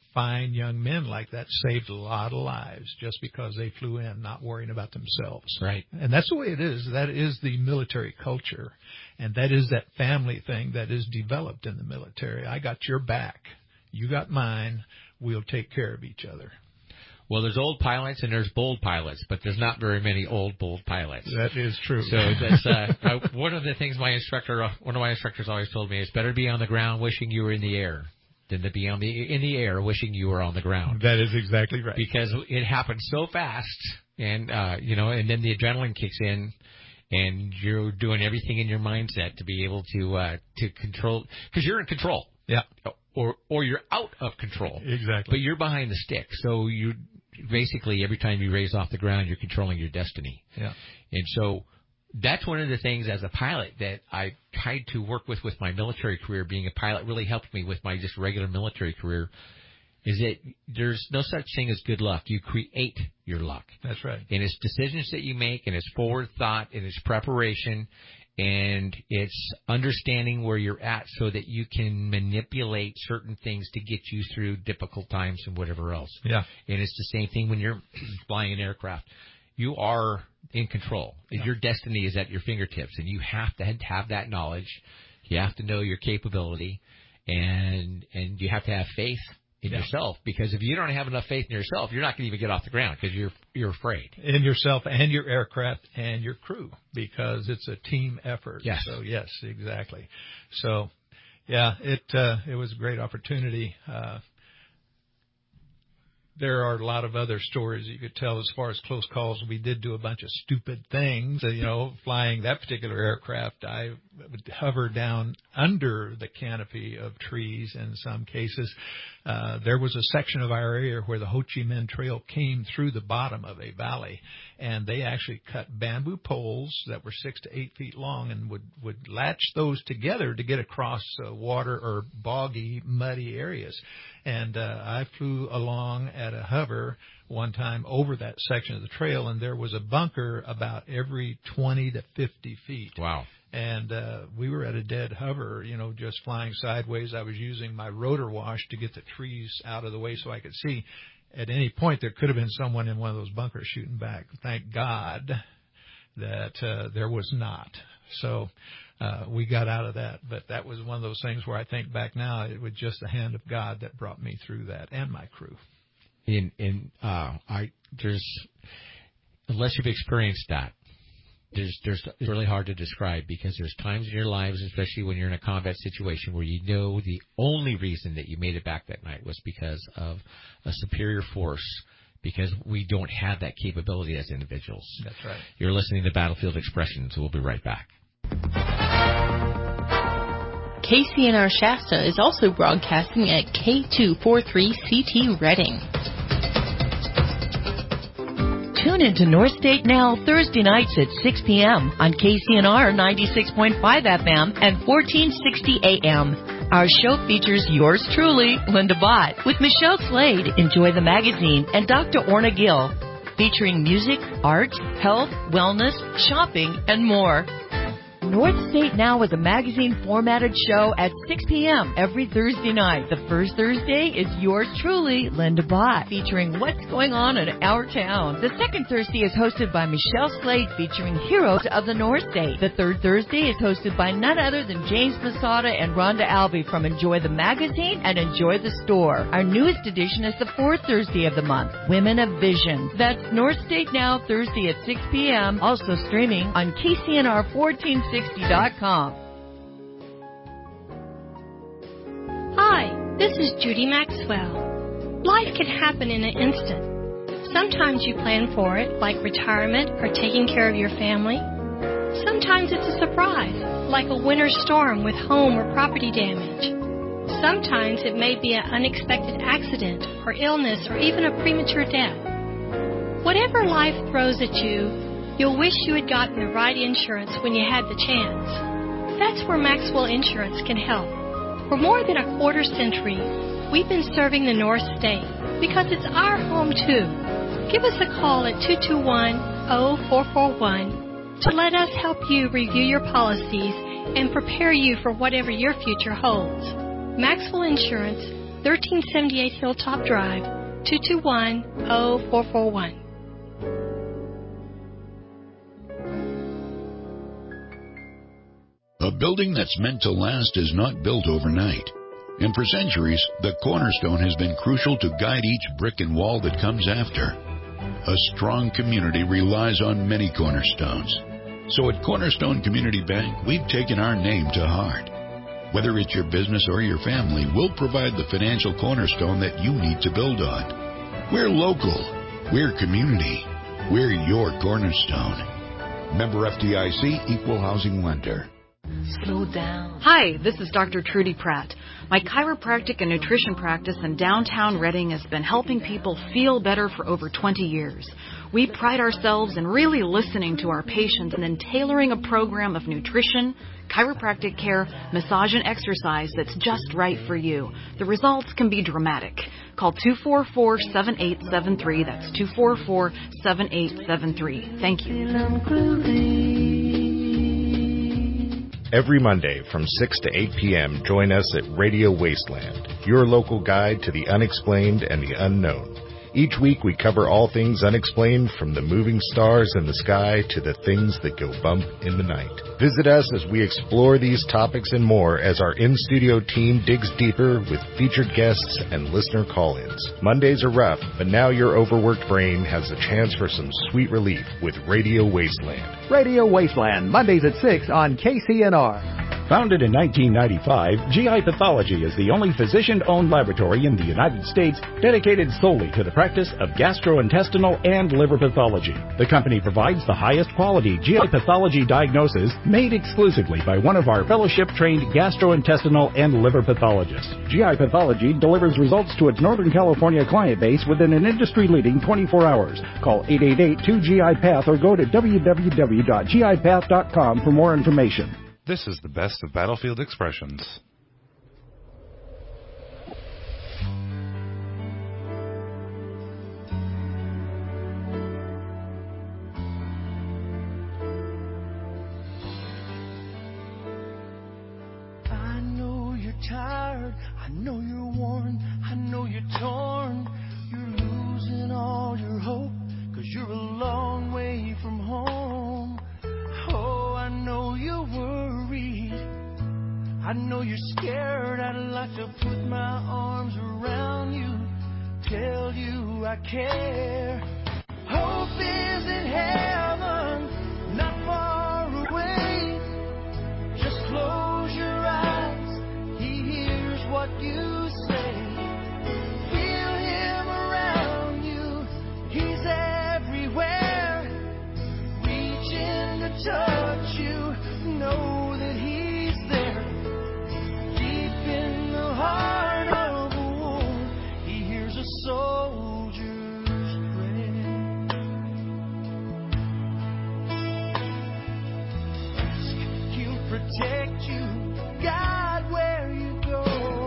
fine young men like that saved a lot of lives just because they flew in, not worrying about themselves. Right. And that's the way it is. That is the military culture, and that is that family thing that is developed in the military. I got your back. You got mine. We'll take care of each other. Well, there's old pilots and there's bold pilots, but there's not very many old, bold pilots. That is true. So that's uh, uh, one of the things my instructor, uh, one of my instructors always told me is better to be on the ground wishing you were in the air than to be on the in the air wishing you were on the ground. That is exactly right. Because it happens so fast, and uh, you know, and then the adrenaline kicks in, and you're doing everything in your mindset to be able to uh, to control, because you're in control. Yeah. Or or you're out of control. Exactly. But you're behind the stick, so you basically every time you raise off the ground, you're controlling your destiny. Yeah. And so that's one of the things as a pilot that I tried to work with with my military career. Being a pilot really helped me with my just regular military career. Is that there's no such thing as good luck. You create your luck. That's right. And it's decisions that you make, and it's forward thought, and it's preparation, and it's understanding where you're at so that you can manipulate certain things to get you through difficult times and whatever else. Yeah. And it's the same thing when you're flying an aircraft. You are in control. Yeah. Your destiny is at your fingertips, and you have to have that knowledge. You have to know your capability, and and you have to have faith in yeah. yourself, because if you don't have enough faith in yourself, you're not going to even get off the ground because you're you're afraid. In yourself and your aircraft and your crew, because it's a team effort. Yes. So yes, exactly. So yeah, it uh, it was a great opportunity. Uh, there are a lot of other stories you could tell as far as close calls. We did do a bunch of stupid things. You know, flying that particular aircraft, I would hover down under the canopy of trees in some cases. Uh, there was a section of our area where the Ho Chi Minh Trail came through the bottom of a valley, and they actually cut bamboo poles that were six to eight feet long and would, would latch those together to get across uh, water or boggy, muddy areas. And uh, I flew along at a hover one time over that section of the trail, and there was a bunker about every twenty to fifty feet. Wow. And uh, we were at a dead hover, you know, just flying sideways. I was using my rotor wash to get the trees out of the way so I could see. At any point, there could have been someone in one of those bunkers shooting back. Thank God that uh, there was not. So uh, we got out of that. But that was one of those things where I think back now, it was just the hand of God that brought me through that, and my crew. In in uh, I there's unless you've experienced that. There's, there's, it's really hard to describe, because there's times in your lives, especially when you're in a combat situation, where you know the only reason that you made it back that night was because of a superior force, because we don't have that capability as individuals. That's right. You're listening to Battlefield Expressions. We'll be right back. K C N R Shasta is also broadcasting at K two forty-three C T Reading. Tune into North State Now Thursday nights at six p.m. on K C N R ninety-six point five F M and fourteen sixty A M. Our show features yours truly, Linda Bott, with Michelle Slade, Enjoy the Magazine, and Doctor Orna Gill, featuring music, art, health, wellness, shopping, and more. North State Now is a magazine-formatted show at six p.m. every Thursday night. The first Thursday is yours truly, Linda Bott, featuring what's going on in our town. The second Thursday is hosted by Michelle Slade, featuring heroes of the North State. The third Thursday is hosted by none other than James Masada and Rhonda Albee from Enjoy the Magazine and Enjoy the Store. Our newest edition is the fourth Thursday of the month, Women of Vision. That's North State Now Thursday at six p.m. Also streaming on K C N R fourteen sixty dot com. Hi, this is Judy Maxwell. Life can happen in an instant. Sometimes you plan for it, like retirement or taking care of your family. Sometimes it's a surprise, like a winter storm with home or property damage. Sometimes it may be an unexpected accident or illness or even a premature death. Whatever life throws at you, you'll wish you had gotten the right insurance when you had the chance. That's where Maxwell Insurance can help. For more than a quarter century, we've been serving the North State because it's our home too. Give us a call at two two one, zero four four one to let us help you review your policies and prepare you for whatever your future holds. Maxwell Insurance, thirteen seventy-eight Hilltop Drive, two two one, zero four four one. A building that's meant to last is not built overnight. And for centuries, the cornerstone has been crucial to guide each brick and wall that comes after. A strong community relies on many cornerstones. So at Cornerstone Community Bank, we've taken our name to heart. Whether it's your business or your family, we'll provide the financial cornerstone that you need to build on. We're local. We're community. We're your cornerstone. Member F D I C, Equal Housing Lender. Slow down. Hi, this is Doctor Trudy Pratt. My chiropractic and nutrition practice in downtown Reading has been helping people feel better for over twenty years. We pride ourselves in really listening to our patients and then tailoring a program of nutrition, chiropractic care, massage, and exercise that's just right for you. The results can be dramatic. Call two four four, seven eight seven three. That's two four four, seven eight seven three. Thank you. Every Monday from six to eight p.m., join us at Radio Wasteland, your local guide to the unexplained and the unknown. Each week we cover all things unexplained, from the moving stars in the sky to the things that go bump in the night. Visit us as we explore these topics and more as our in-studio team digs deeper with featured guests and listener call-ins. Mondays are rough, but now your overworked brain has a chance for some sweet relief with Radio Wasteland. Radio Wasteland, Mondays at six on K C N R. Founded in nineteen ninety-five, G I Pathology is the only physician-owned laboratory in the United States dedicated solely to the practice of gastrointestinal and liver pathology. The company provides the highest quality G I pathology diagnosis made exclusively by one of our fellowship-trained gastrointestinal and liver pathologists. G I Pathology delivers results to its Northern California client base within an industry-leading twenty-four hours. Call eight eight eight, two G I Path or go to w w w dot g i path dot com for more information. This is the best of Battlefield Expressions. I know you're tired, I know you're worn, I know you're torn, you're losing all your hope, 'cause you're a long way from home. Oh, I know you're worried, I know you're scared. I'd like to put my arms around you, tell you I care. Hope is in heaven, not far away. Just close your eyes, he hears what you say. Feel him around you, he's everywhere. Reach in to touch you, know that he's there. Deep in the heart of a war, he hears a soldier's prayer. He'll protect you, guide where you go,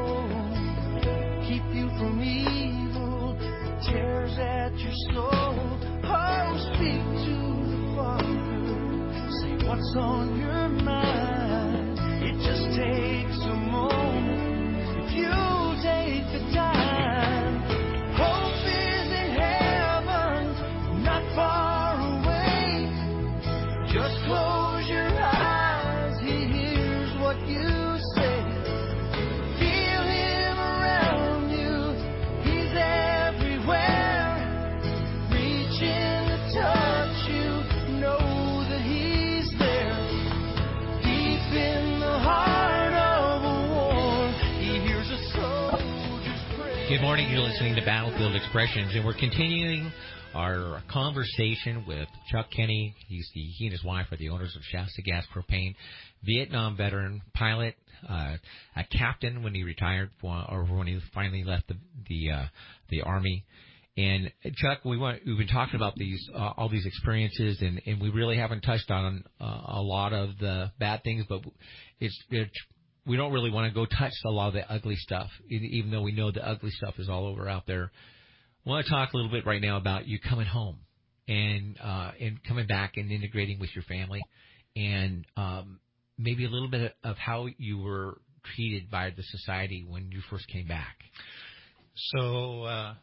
keep you from evil that tears at your soul. Oh, speak to the Father, say what's on your mind. It just takes a moment if you take the time. Hope is in heaven, not far away. Just close your eyes, he hears what you say. Feel him around you, he's everywhere. Reach in to touch you, know that he's there. Deep in the heart of a war, he hears a soldier's prayer. Good morning. You're listening to Battlefield Expressions, and we're continuing our conversation with Chuck Kenny. He's the he and his wife are the owners of Shasta Gas Propane. Vietnam veteran, pilot, uh, a captain when he retired, or when he finally left the the uh, the Army. And Chuck, we want we've been talking about these uh, all these experiences, and, and we really haven't touched on uh, a lot of the bad things, but it's, it's we don't really want to go touch a lot of the ugly stuff, even though we know the ugly stuff is all over out there. I want to talk a little bit right now about you coming home and uh, and coming back and integrating with your family, and um, maybe a little bit of how you were treated by the society when you first came back? So uh,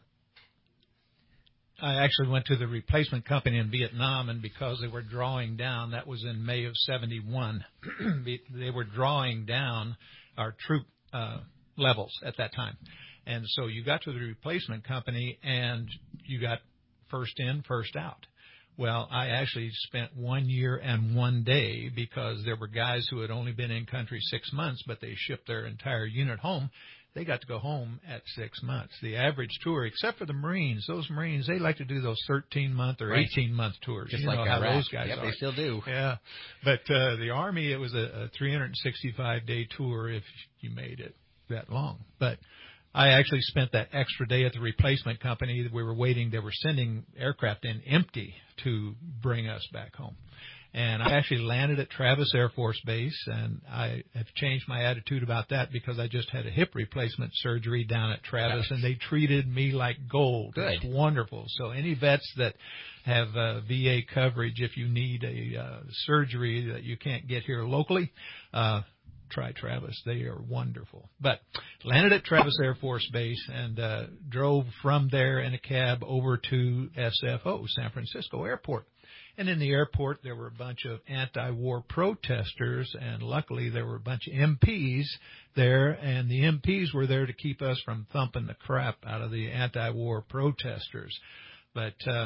I actually went to the replacement company in Vietnam, and because they were drawing down, that was in May of seventy-one, they were drawing down our troop uh, levels at that time. And so you got to the replacement company, and you got first in, first out. Well, I actually spent one year and one day because there were guys who had only been in country six months, but they shipped their entire unit home. They got to go home at six months. The average tour, except for the Marines, those Marines, they like to do those thirteen-month or eighteen-month tours. Just you like know how Iraq. those guys yep, are. They still do. Yeah. But uh, the Army, it was a, a three hundred sixty-five day tour if you made it that long. But I actually spent that extra day at the replacement company. We were waiting. They were sending aircraft in empty to bring us back home. And I actually landed at Travis Air Force Base, and I have changed my attitude about that because I just had a hip replacement surgery down at Travis, and they treated me like gold. Good. It's wonderful. So any vets that have uh, V A coverage, if you need a uh, surgery that you can't get here locally, uh, try Travis. They are wonderful. But landed at Travis Air Force Base and uh, drove from there in a cab over to S F O, San Francisco Airport. And in the airport, there were a bunch of anti-war protesters, and luckily there were a bunch of M Ps there, and the M Ps were there to keep us from thumping the crap out of the anti-war protesters. But uh,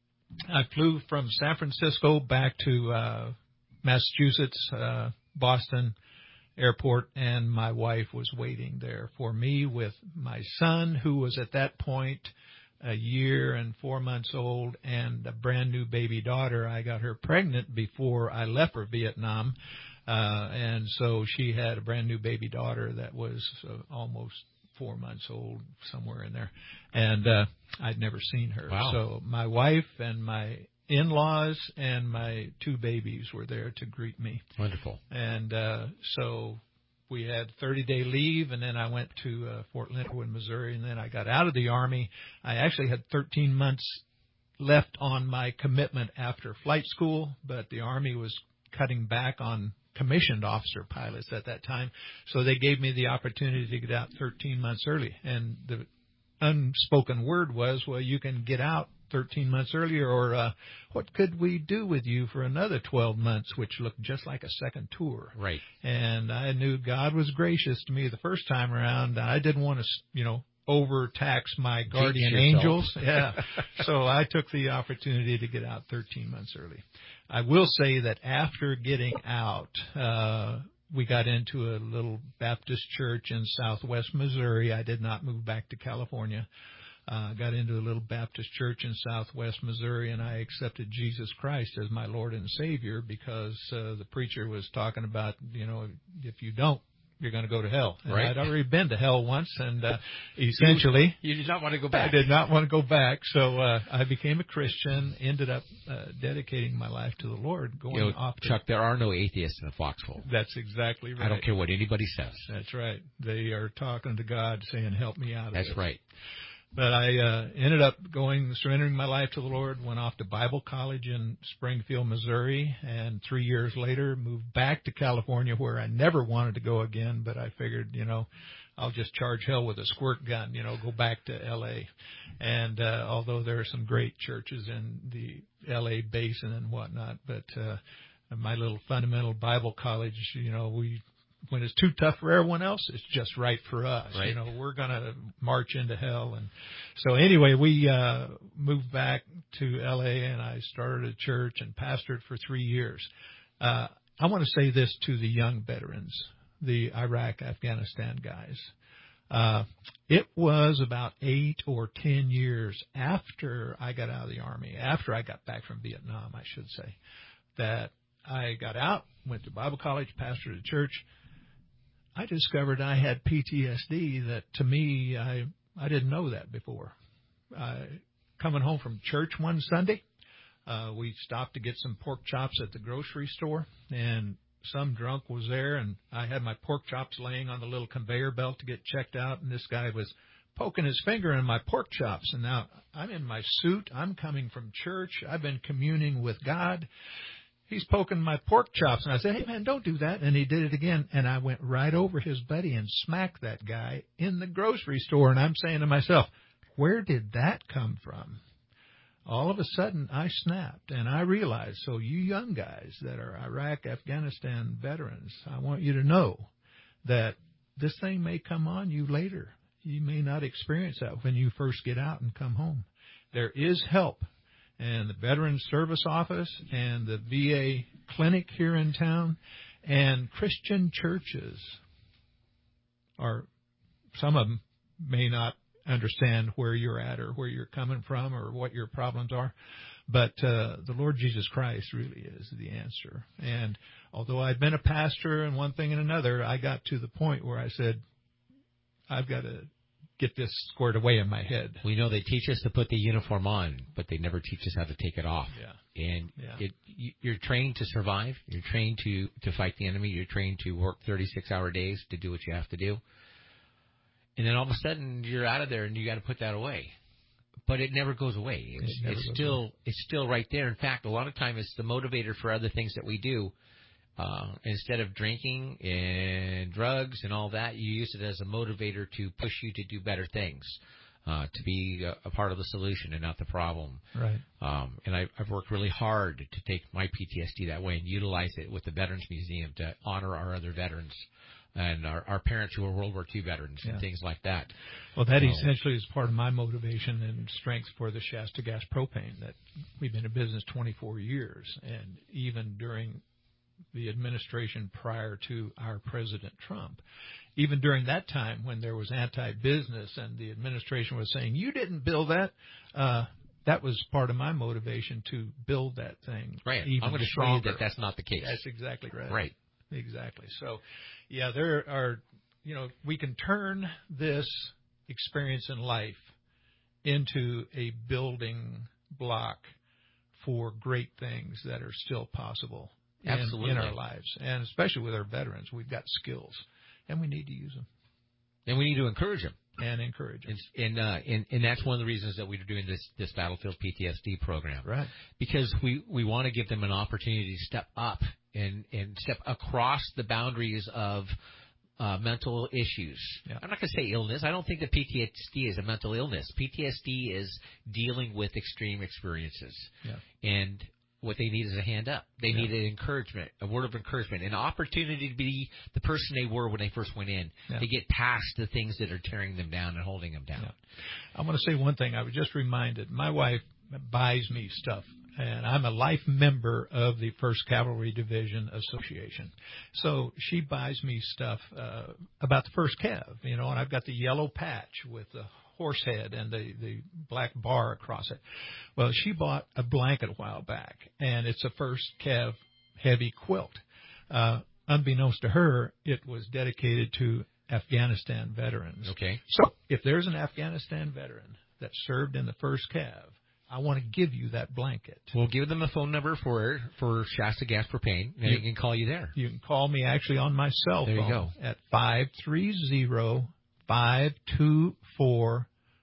I flew from San Francisco back to uh, Massachusetts, uh, Boston Airport, and my wife was waiting there for me with my son, who was at that point a year and four months old, and a brand new baby daughter. I got her pregnant before I left for Vietnam, uh, and so she had a brand new baby daughter that was uh, almost four months old, somewhere in there, and uh, I'd never seen her. Wow. So my wife and my in-laws and my two babies were there to greet me. Wonderful. And uh, so we had thirty-day leave, and then I went to uh, Fort Leonard Wood, Missouri, and then I got out of the Army. I actually had thirteen months left on my commitment after flight school, but the Army was cutting back on commissioned officer pilots at that time, so they gave me the opportunity to get out thirteen months early. And the unspoken word was, well, you can get out thirteen months earlier, or uh, what could we do with you for another twelve months, which looked just like a second tour. Right. And I knew God was gracious to me the first time around. I didn't want to, you know, overtax my guardian angels. Yeah. So I took the opportunity to get out thirteen months early. I will say that after getting out, uh, we got into a little Baptist church in southwest Missouri. I did not move back to California. Uh, got into a little Baptist church in southwest Missouri, and I accepted Jesus Christ as my Lord and Savior because uh, the preacher was talking about, you know, if you don't, you're going to go to hell. And right. I'd already been to hell once, and uh, essentially... You, you did not want to go back. I did not want to go back, so uh, I became a Christian, ended up uh, dedicating my life to the Lord, going you know, off to... Chuck, there are no atheists in Foxhole. That's exactly right. I don't care what anybody says. That's right. They are talking to God, saying, help me out of That's this. right. But I uh, ended up going, surrendering my life to the Lord, went off to Bible college in Springfield, Missouri, and three years later moved back to California, where I never wanted to go again, but I figured, you know, I'll just charge hell with a squirt gun, you know, go back to L A. And uh, although there are some great churches in the L A basin and whatnot, but uh, my little fundamental Bible college, you know, we... when it's too tough for everyone else, it's just right for us. Right. You know, we're going to march into hell. And so anyway, we uh, moved back to L A, and I started a church and pastored for three years. Uh, I want to say this to the young veterans, the Iraq, Afghanistan guys. Uh, it was about eight or ten years after I got out of the Army, after I got back from Vietnam, I should say, that I got out, went to Bible college, pastored a church. I discovered I had P T S D that, to me, I I didn't know that before. Uh, coming home from church one Sunday, uh, we stopped to get some pork chops at the grocery store, and some drunk was there, and I had my pork chops laying on the little conveyor belt to get checked out, and this guy was poking his finger in my pork chops. And now I'm in my suit. I'm coming from church. I've been communing with God. he's poking my pork chops. And I said, hey, man, don't do that. And he did it again. And I went right over his buddy and smacked that guy in the grocery store. And I'm saying to myself, where did that come from? All of a sudden, I snapped, and I realized, so you young guys that are Iraq, Afghanistan veterans, I want you to know that this thing may come on you later. You may not experience that when you first get out and come home. There is help, and the Veterans Service Office and the V A clinic here in town and Christian churches are, some of them may not understand where you're at or where you're coming from or what your problems are. But uh, the Lord Jesus Christ really is the answer. And although I'd been a pastor and one thing and another, I got to the point where I said, I've got to get this squared away in my head. We know they teach us to put the uniform on, but they never teach us how to take it off. Yeah. And yeah. It, you're trained to survive. You're trained to, to fight the enemy. You're trained to work thirty-six hour days to do what you have to do. And then all of a sudden you're out of there and you got to put that away. But it never goes away. It's, it it's goes still away. it's still right there. In fact, a lot of times it's the motivator for other things that we do. Uh, instead of drinking and drugs and all that, you use it as a motivator to push you to do better things, uh, to be a, a part of the solution and not the problem. Right. Um, and I, I've worked really hard to take my P T S D that way and utilize it with the Veterans Museum to honor our other veterans and our, our parents who are World War Two veterans yeah. and things like that. Well, that so, essentially is part of my motivation and strength for the Shasta Gas Propane. That we've been in business twenty-four years, and even during the administration prior to our President Trump, even during that time when there was anti-business and the administration was saying, you didn't build that, uh, that was part of my motivation to build that thing. Right. Even I'm going to show you that that's not the case. That's exactly right. Right. Exactly. So, yeah, there are, you know, we can turn this experience in life into a building block for great things that are still possible in, Absolutely. in our lives. And especially with our veterans, we've got skills, and we need to use them. And we need to encourage them. And encourage them. And, and, uh, and, and that's one of the reasons that we're doing this, this Battlefield P T S D program. Right. Because we, we want to give them an opportunity to step up and, and step across the boundaries of uh, mental issues. Yeah. I'm not going to say illness. I don't think that P T S D is a mental illness. P T S D is dealing with extreme experiences. Yeah. And what they need is a hand up. They yeah. need an encouragement, a word of encouragement, an opportunity to be the person they were when they first went in, yeah. to get past the things that are tearing them down and holding them down. Yeah. I want to say one thing. I was just reminded, my wife buys me stuff, and I'm a life member of the first Cavalry Division Association. So she buys me stuff uh, about the first Cav, you know, and I've got the yellow patch with the horse head and the, the black bar across it. Well, she bought a blanket a while back, and it's a first Cav heavy quilt. Uh, unbeknownst to her, it was dedicated to Afghanistan veterans. Okay. So if there's an Afghanistan veteran that served in the first Cav, I want to give you that blanket. We'll give them a phone number for for Shasta Gas Propane, and you, they can call you there. You can call me actually on my cell there phone you go. at five three zero, five two four,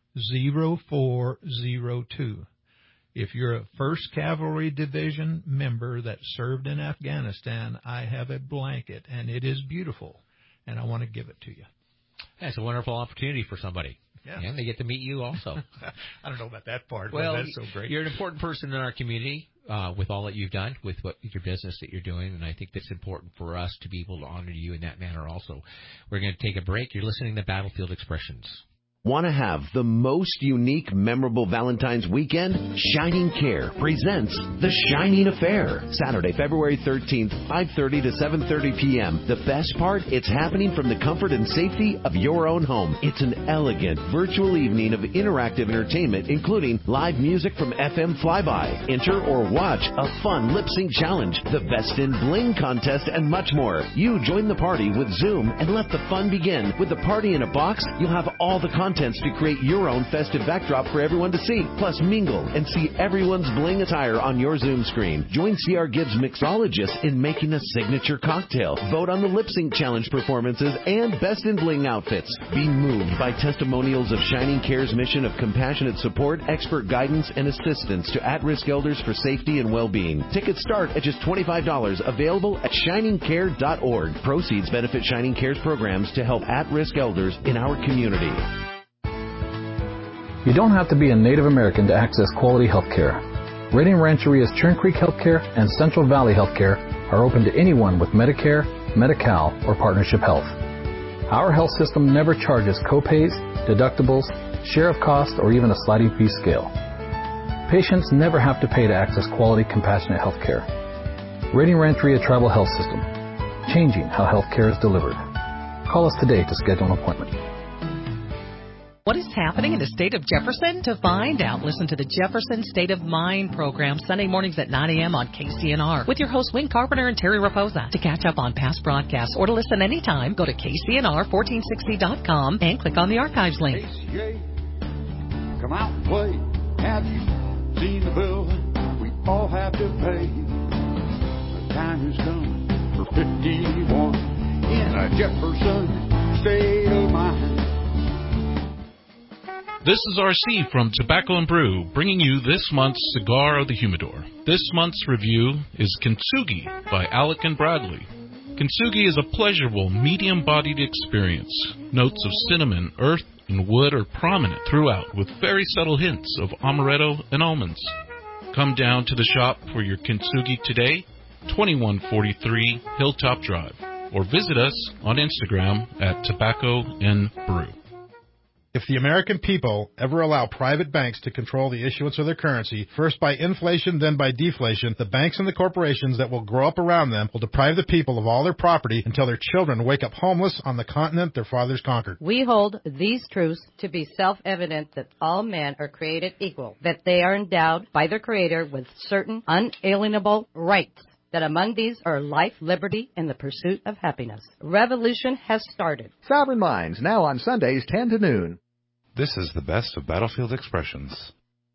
zero four zero two. If you're a first Cavalry Division member that served in Afghanistan, I have a blanket, and it is beautiful, and I want to give it to you. That's a wonderful opportunity for somebody. Yeah. And they get to meet you also. I don't know about that part, well, but that's so great. You're an important person in our community uh, with all that you've done, with what your business that you're doing, and I think that's important for us to be able to honor you in that manner also. We're going to take a break. You're listening to Battlefield Expressions. Want to have the most unique, memorable Valentine's weekend? Shining Care presents The Shining Affair. Saturday, February thirteenth, five thirty to seven thirty p.m. The best part, it's happening from the comfort and safety of your own home. It's an elegant, virtual evening of interactive entertainment, including live music from F M Flyby. Enter or watch a fun lip sync challenge, the Best in Bling contest, and much more. You join the party with Zoom and let the fun begin. With the party in a box, you'll have all the content contents to create your own festive backdrop for everyone to see. Plus, mingle and see everyone's bling attire on your Zoom screen. Join C R Gibbs mixologists in making a signature cocktail. Vote on the lip sync challenge performances and best in bling outfits. Be moved by testimonials of Shining Care's mission of compassionate support, expert guidance, and assistance to at-risk elders for safety and well-being. Tickets start at just twenty-five dollars. Available at shining care dot org. Proceeds benefit Shining Care's programs to help at-risk elders in our community. You don't have to be a Native American to access quality health care. Redding Rancheria's Churn Creek Healthcare and Central Valley Healthcare are open to anyone with Medicare, Medi-Cal, or Partnership Health. Our health system never charges copays, deductibles, share of cost, or even a sliding fee scale. Patients never have to pay to access quality, compassionate health care. Redding Rancheria Tribal Health System, changing how health care is delivered. Call us today to schedule an appointment. What is happening in the state of Jefferson? To find out, listen to the Jefferson State of Mind program Sunday mornings at nine a.m. on K C N R with your hosts Wayne Carpenter and Terry Raposa. To catch up on past broadcasts or to listen anytime, go to K C N R fourteen sixty dot com and click on the archives link. K C A, come out and play. Have you seen the bill we all have to pay? The time has come for fifty-one in a Jefferson State of Mind. This is R C from Tobacco and Brew, bringing you this month's Cigar of the Humidor. This month's review is Kintsugi by Alec and Bradley. Kintsugi is a pleasurable, medium-bodied experience. Notes of cinnamon, earth, and wood are prominent throughout, with very subtle hints of amaretto and almonds. Come down to the shop for your Kintsugi today, twenty-one forty-three Hilltop Drive, or visit us on Instagram at Tobacco and Brew. If the American people ever allow private banks to control the issuance of their currency, first by inflation, then by deflation, the banks and the corporations that will grow up around them will deprive the people of all their property until their children wake up homeless on the continent their fathers conquered. We hold these truths to be self-evident that all men are created equal, that they are endowed by their Creator with certain unalienable rights, that among these are life, liberty, and the pursuit of happiness. Revolution has started. Sovereign Minds, now on Sundays, ten to noon. This is the best of Battlefield Expressions.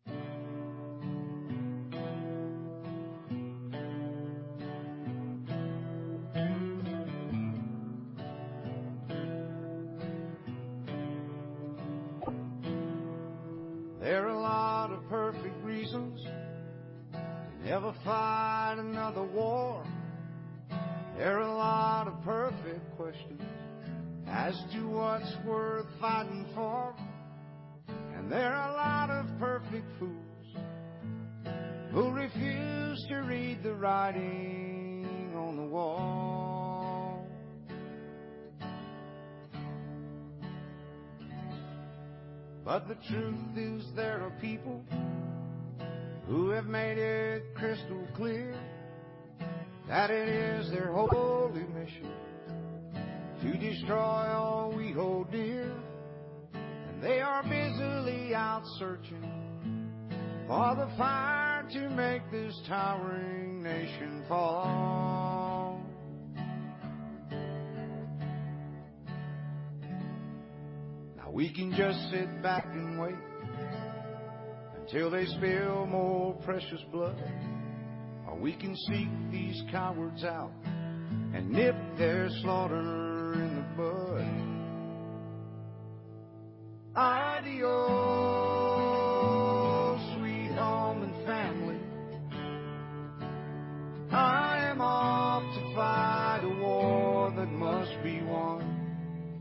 There are a lot of perfect reasons to never fight another war. There are a lot of perfect questions as to what's worth fighting for. And there are a lot of perfect fools who refuse to read the writing on the wall. But the truth is there are people who have made it crystal clear that it is their holy mission to destroy all we hold dear. They are busily out searching for the fire to make this towering nation fall. Now we can just sit back and wait until they spill more precious blood, or we can seek these cowards out and nip their slaughter in the bud. Adios, sweet home and family. I am off to fight a war that must be won.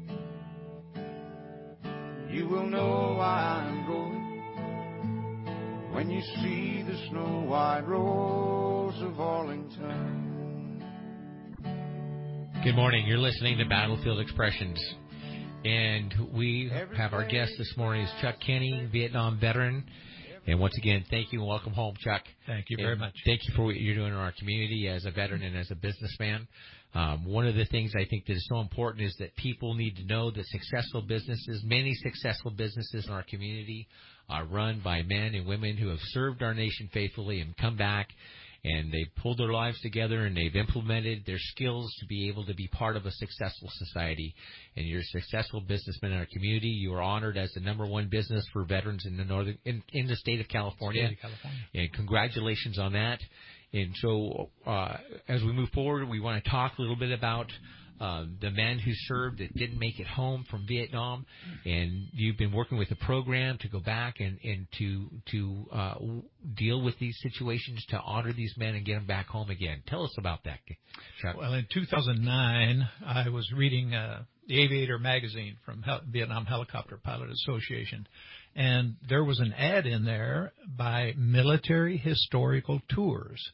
You will know why I'm going when you see the snow-white rose of Arlington. Good morning. You're listening to Battlefield Expressions. And we have our guest this morning is Chuck Kenny, Vietnam veteran. And once again, thank you and welcome home, Chuck. Thank you and very much. Thank you for what you're doing in our community as a veteran and as a businessman. Um, one of the things I think that is so important is that people need to know that successful businesses, many successful businesses in our community are run by men and women who have served our nation faithfully and come back and they've pulled their lives together, and they've implemented their skills to be able to be part of a successful society. And you're a successful businessman in our community. You are honored as the number one business for veterans in the northern in, in the state of California. State of California. And congratulations on that. And so uh, as we move forward, we want to talk a little bit about Uh, the men who served that didn't make it home from Vietnam, and you've been working with a program to go back and, and to to uh, deal with these situations, to honor these men and get them back home again. Tell us about that, Chuck. Well, in two thousand nine, I was reading uh, the Aviator magazine from Hel- Vietnam Helicopter Pilot Association, and there was an ad in there by Military Historical Tours,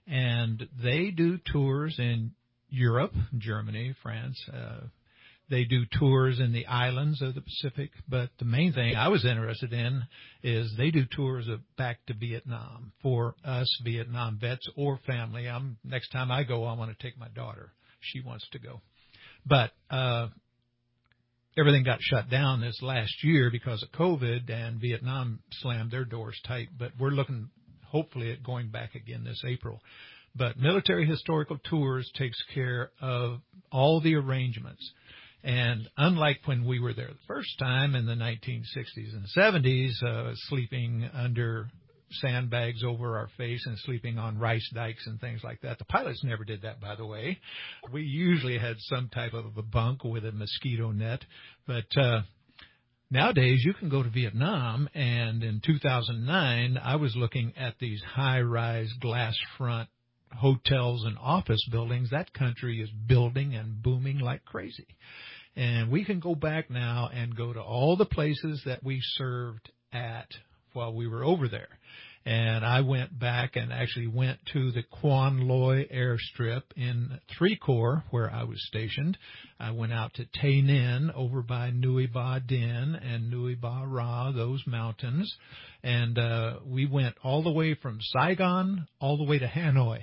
and they do tours in Europe, Germany, France. Uh, they do tours in the islands of the Pacific, but the main thing I was interested in is they do tours of back to Vietnam for us Vietnam vets or family. I'm next time I go, I want to take my daughter. She wants to go. But uh, everything got shut down this last year because of COVID, and Vietnam slammed their doors tight. But we're looking, hopefully, at going back again this April. But Military Historical Tours takes care of all the arrangements. And unlike when we were there the first time in the nineteen sixties and seventies, uh, sleeping under sandbags over our face and sleeping on rice dikes and things like that. The pilots never did that, by the way. We usually had some type of a bunk with a mosquito net. But uh, nowadays, you can go to Vietnam, and in two thousand nine, I was looking at these high-rise glass front hotels and office buildings. That country is building and booming like crazy. And we can go back now and go to all the places that we served at while we were over there. And I went back and actually went to the Quan Loy airstrip in Three Corps, where I was stationed. I went out to Tay Ninh over by Nui Ba Din and Nui Ba Ra, those mountains. And uh, we went all the way from Saigon all the way to Hanoi.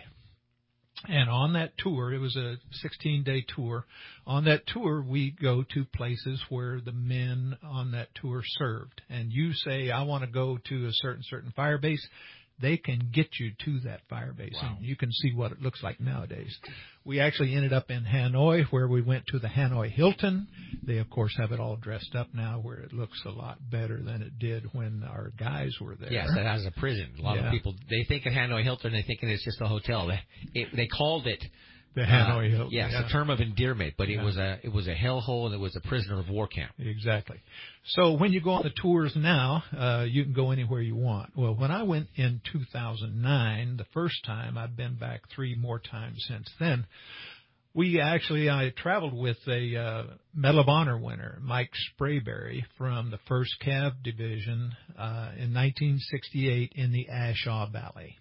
And on that tour, it was a sixteen-day tour. On that tour, we go to places where the men on that tour served. And you say, I want to go to a certain, certain fire base. They can get you to that fire base. Wow. And you can see what it looks like nowadays. We actually ended up in Hanoi, where we went to the Hanoi Hilton. They, of course, have it all dressed up now, where it looks a lot better than it did when our guys were there. Yes, it has a prison. A lot yeah. of people, they think of Hanoi Hilton, they think it's just a hotel. They, it, they called it the Hanoi uh, Hilton. Yes, yeah. a term of endearment, but it yeah. was a it was a hellhole, and it was a prisoner of war camp. Exactly. So when you go on the tours now, uh, you can go anywhere you want. Well, when I went in two thousand nine, the first time, I've been back three more times since then. We actually, I traveled with a uh, Medal of Honor winner, Mike Sprayberry, from the first Cav Division uh, in nineteen sixty-eight in the Ashaw Valley.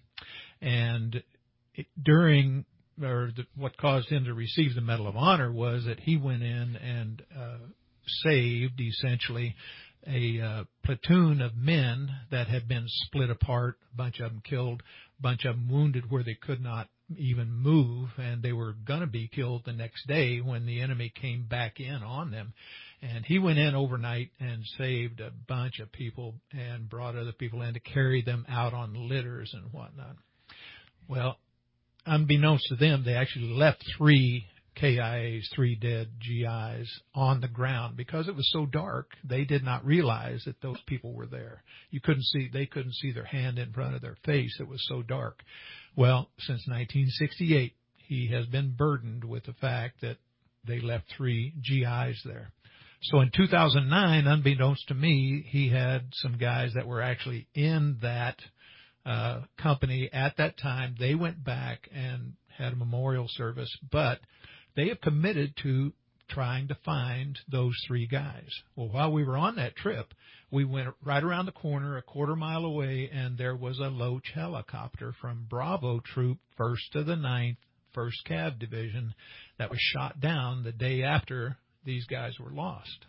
And it, during or the, what caused him to receive the Medal of Honor was that he went in and uh, saved, essentially, a uh, platoon of men that had been split apart, a bunch of them killed, a bunch of them wounded where they could not even move, and they were going to be killed the next day when the enemy came back in on them. And he went in overnight and saved a bunch of people and brought other people in to carry them out on litters and whatnot. Well, unbeknownst to them, they actually left three K I As, three dead G Is, on the ground because it was so dark. They did not realize that those people were there. You couldn't see, they couldn't see their hand in front of their face. It was so dark. Well, since nineteen sixty-eight, he has been burdened with the fact that they left three G Is there. So in two thousand nine, unbeknownst to me, he had some guys that were actually in that uh, company at that time. They went back and had a memorial service, but they have committed to trying to find those three guys. Well, while we were on that trip, we went right around the corner, a quarter mile away, and there was a Loach helicopter from Bravo Troop, first to the ninth, first Cav Division, that was shot down the day after these guys were lost.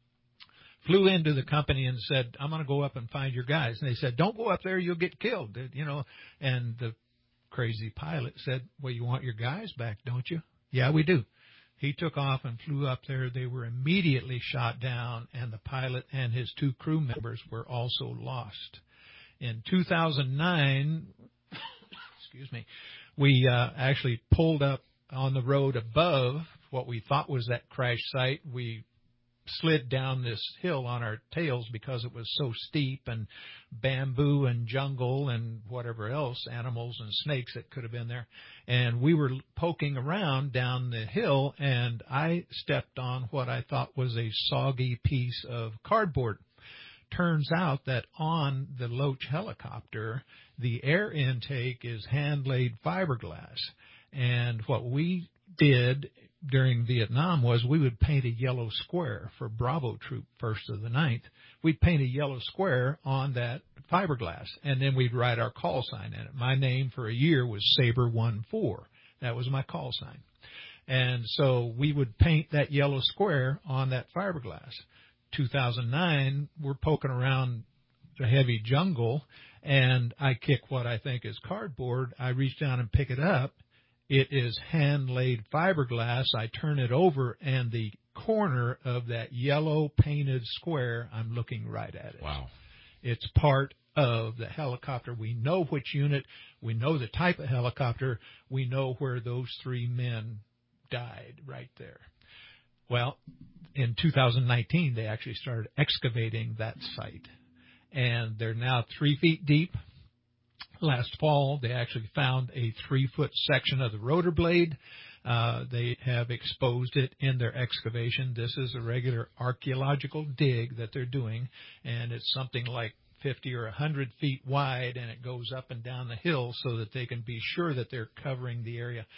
Flew into the company and said, I'm going to go up and find your guys. And they said, don't go up there, you'll get killed. You know, and the crazy pilot said, well, you want your guys back, don't you? Yeah, we do. He took off and flew up there. They were immediately shot down, and the pilot and his two crew members were also lost. In two thousand nine, excuse me, we uh, actually pulled up on the road above what we thought was that crash site. We slid down this hill on our tails because it was so steep, and bamboo and jungle and whatever else, animals and snakes that could have been there. And we were poking around down the hill, and I stepped on what I thought was a soggy piece of cardboard. Turns out that on the Loach helicopter, the air intake is hand-laid fiberglass. And what we did during Vietnam was we would paint a yellow square for Bravo Troop first of the ninth. We'd paint a yellow square on that fiberglass, and then we'd write our call sign in it. My name for a year was Saber one four. That was my call sign. And so we would paint that yellow square on that fiberglass. two thousand nine, we're poking around the heavy jungle, and I kick what I think is cardboard. I reach down and pick it up. It is hand-laid fiberglass. I turn it over, and the corner of that yellow painted square, I'm looking right at it. Wow. It's part of the helicopter. We know which unit. We know the type of helicopter. We know where those three men died right there. Well, in two thousand nineteen, they actually started excavating that site, and they're now three feet deep. Last fall, they actually found a three-foot section of the rotor blade. Uh, they have exposed it in their excavation. This is a regular archaeological dig that they're doing, and it's something like fifty or one hundred feet wide, and it goes up and down the hill so that they can be sure that they're covering the area.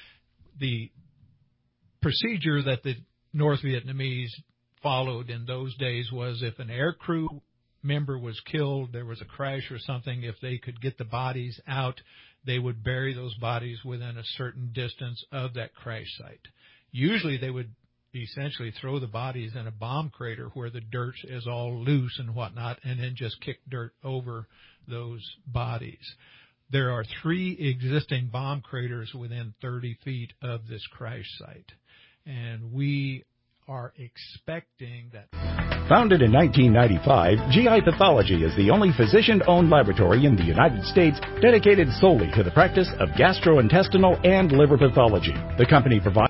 The procedure that the North Vietnamese followed in those days was if an air crew member was killed, there was a crash or something, if they could get the bodies out, they would bury those bodies within a certain distance of that crash site. Usually they would essentially throw the bodies in a bomb crater where the dirt is all loose and whatnot, and then just kick dirt over those bodies. There are three existing bomb craters within thirty feet of this crash site, and we are expecting that. Founded in nineteen ninety-five, G I Pathology is the only physician-owned laboratory in the United States dedicated solely to the practice of gastrointestinal and liver pathology. The company provides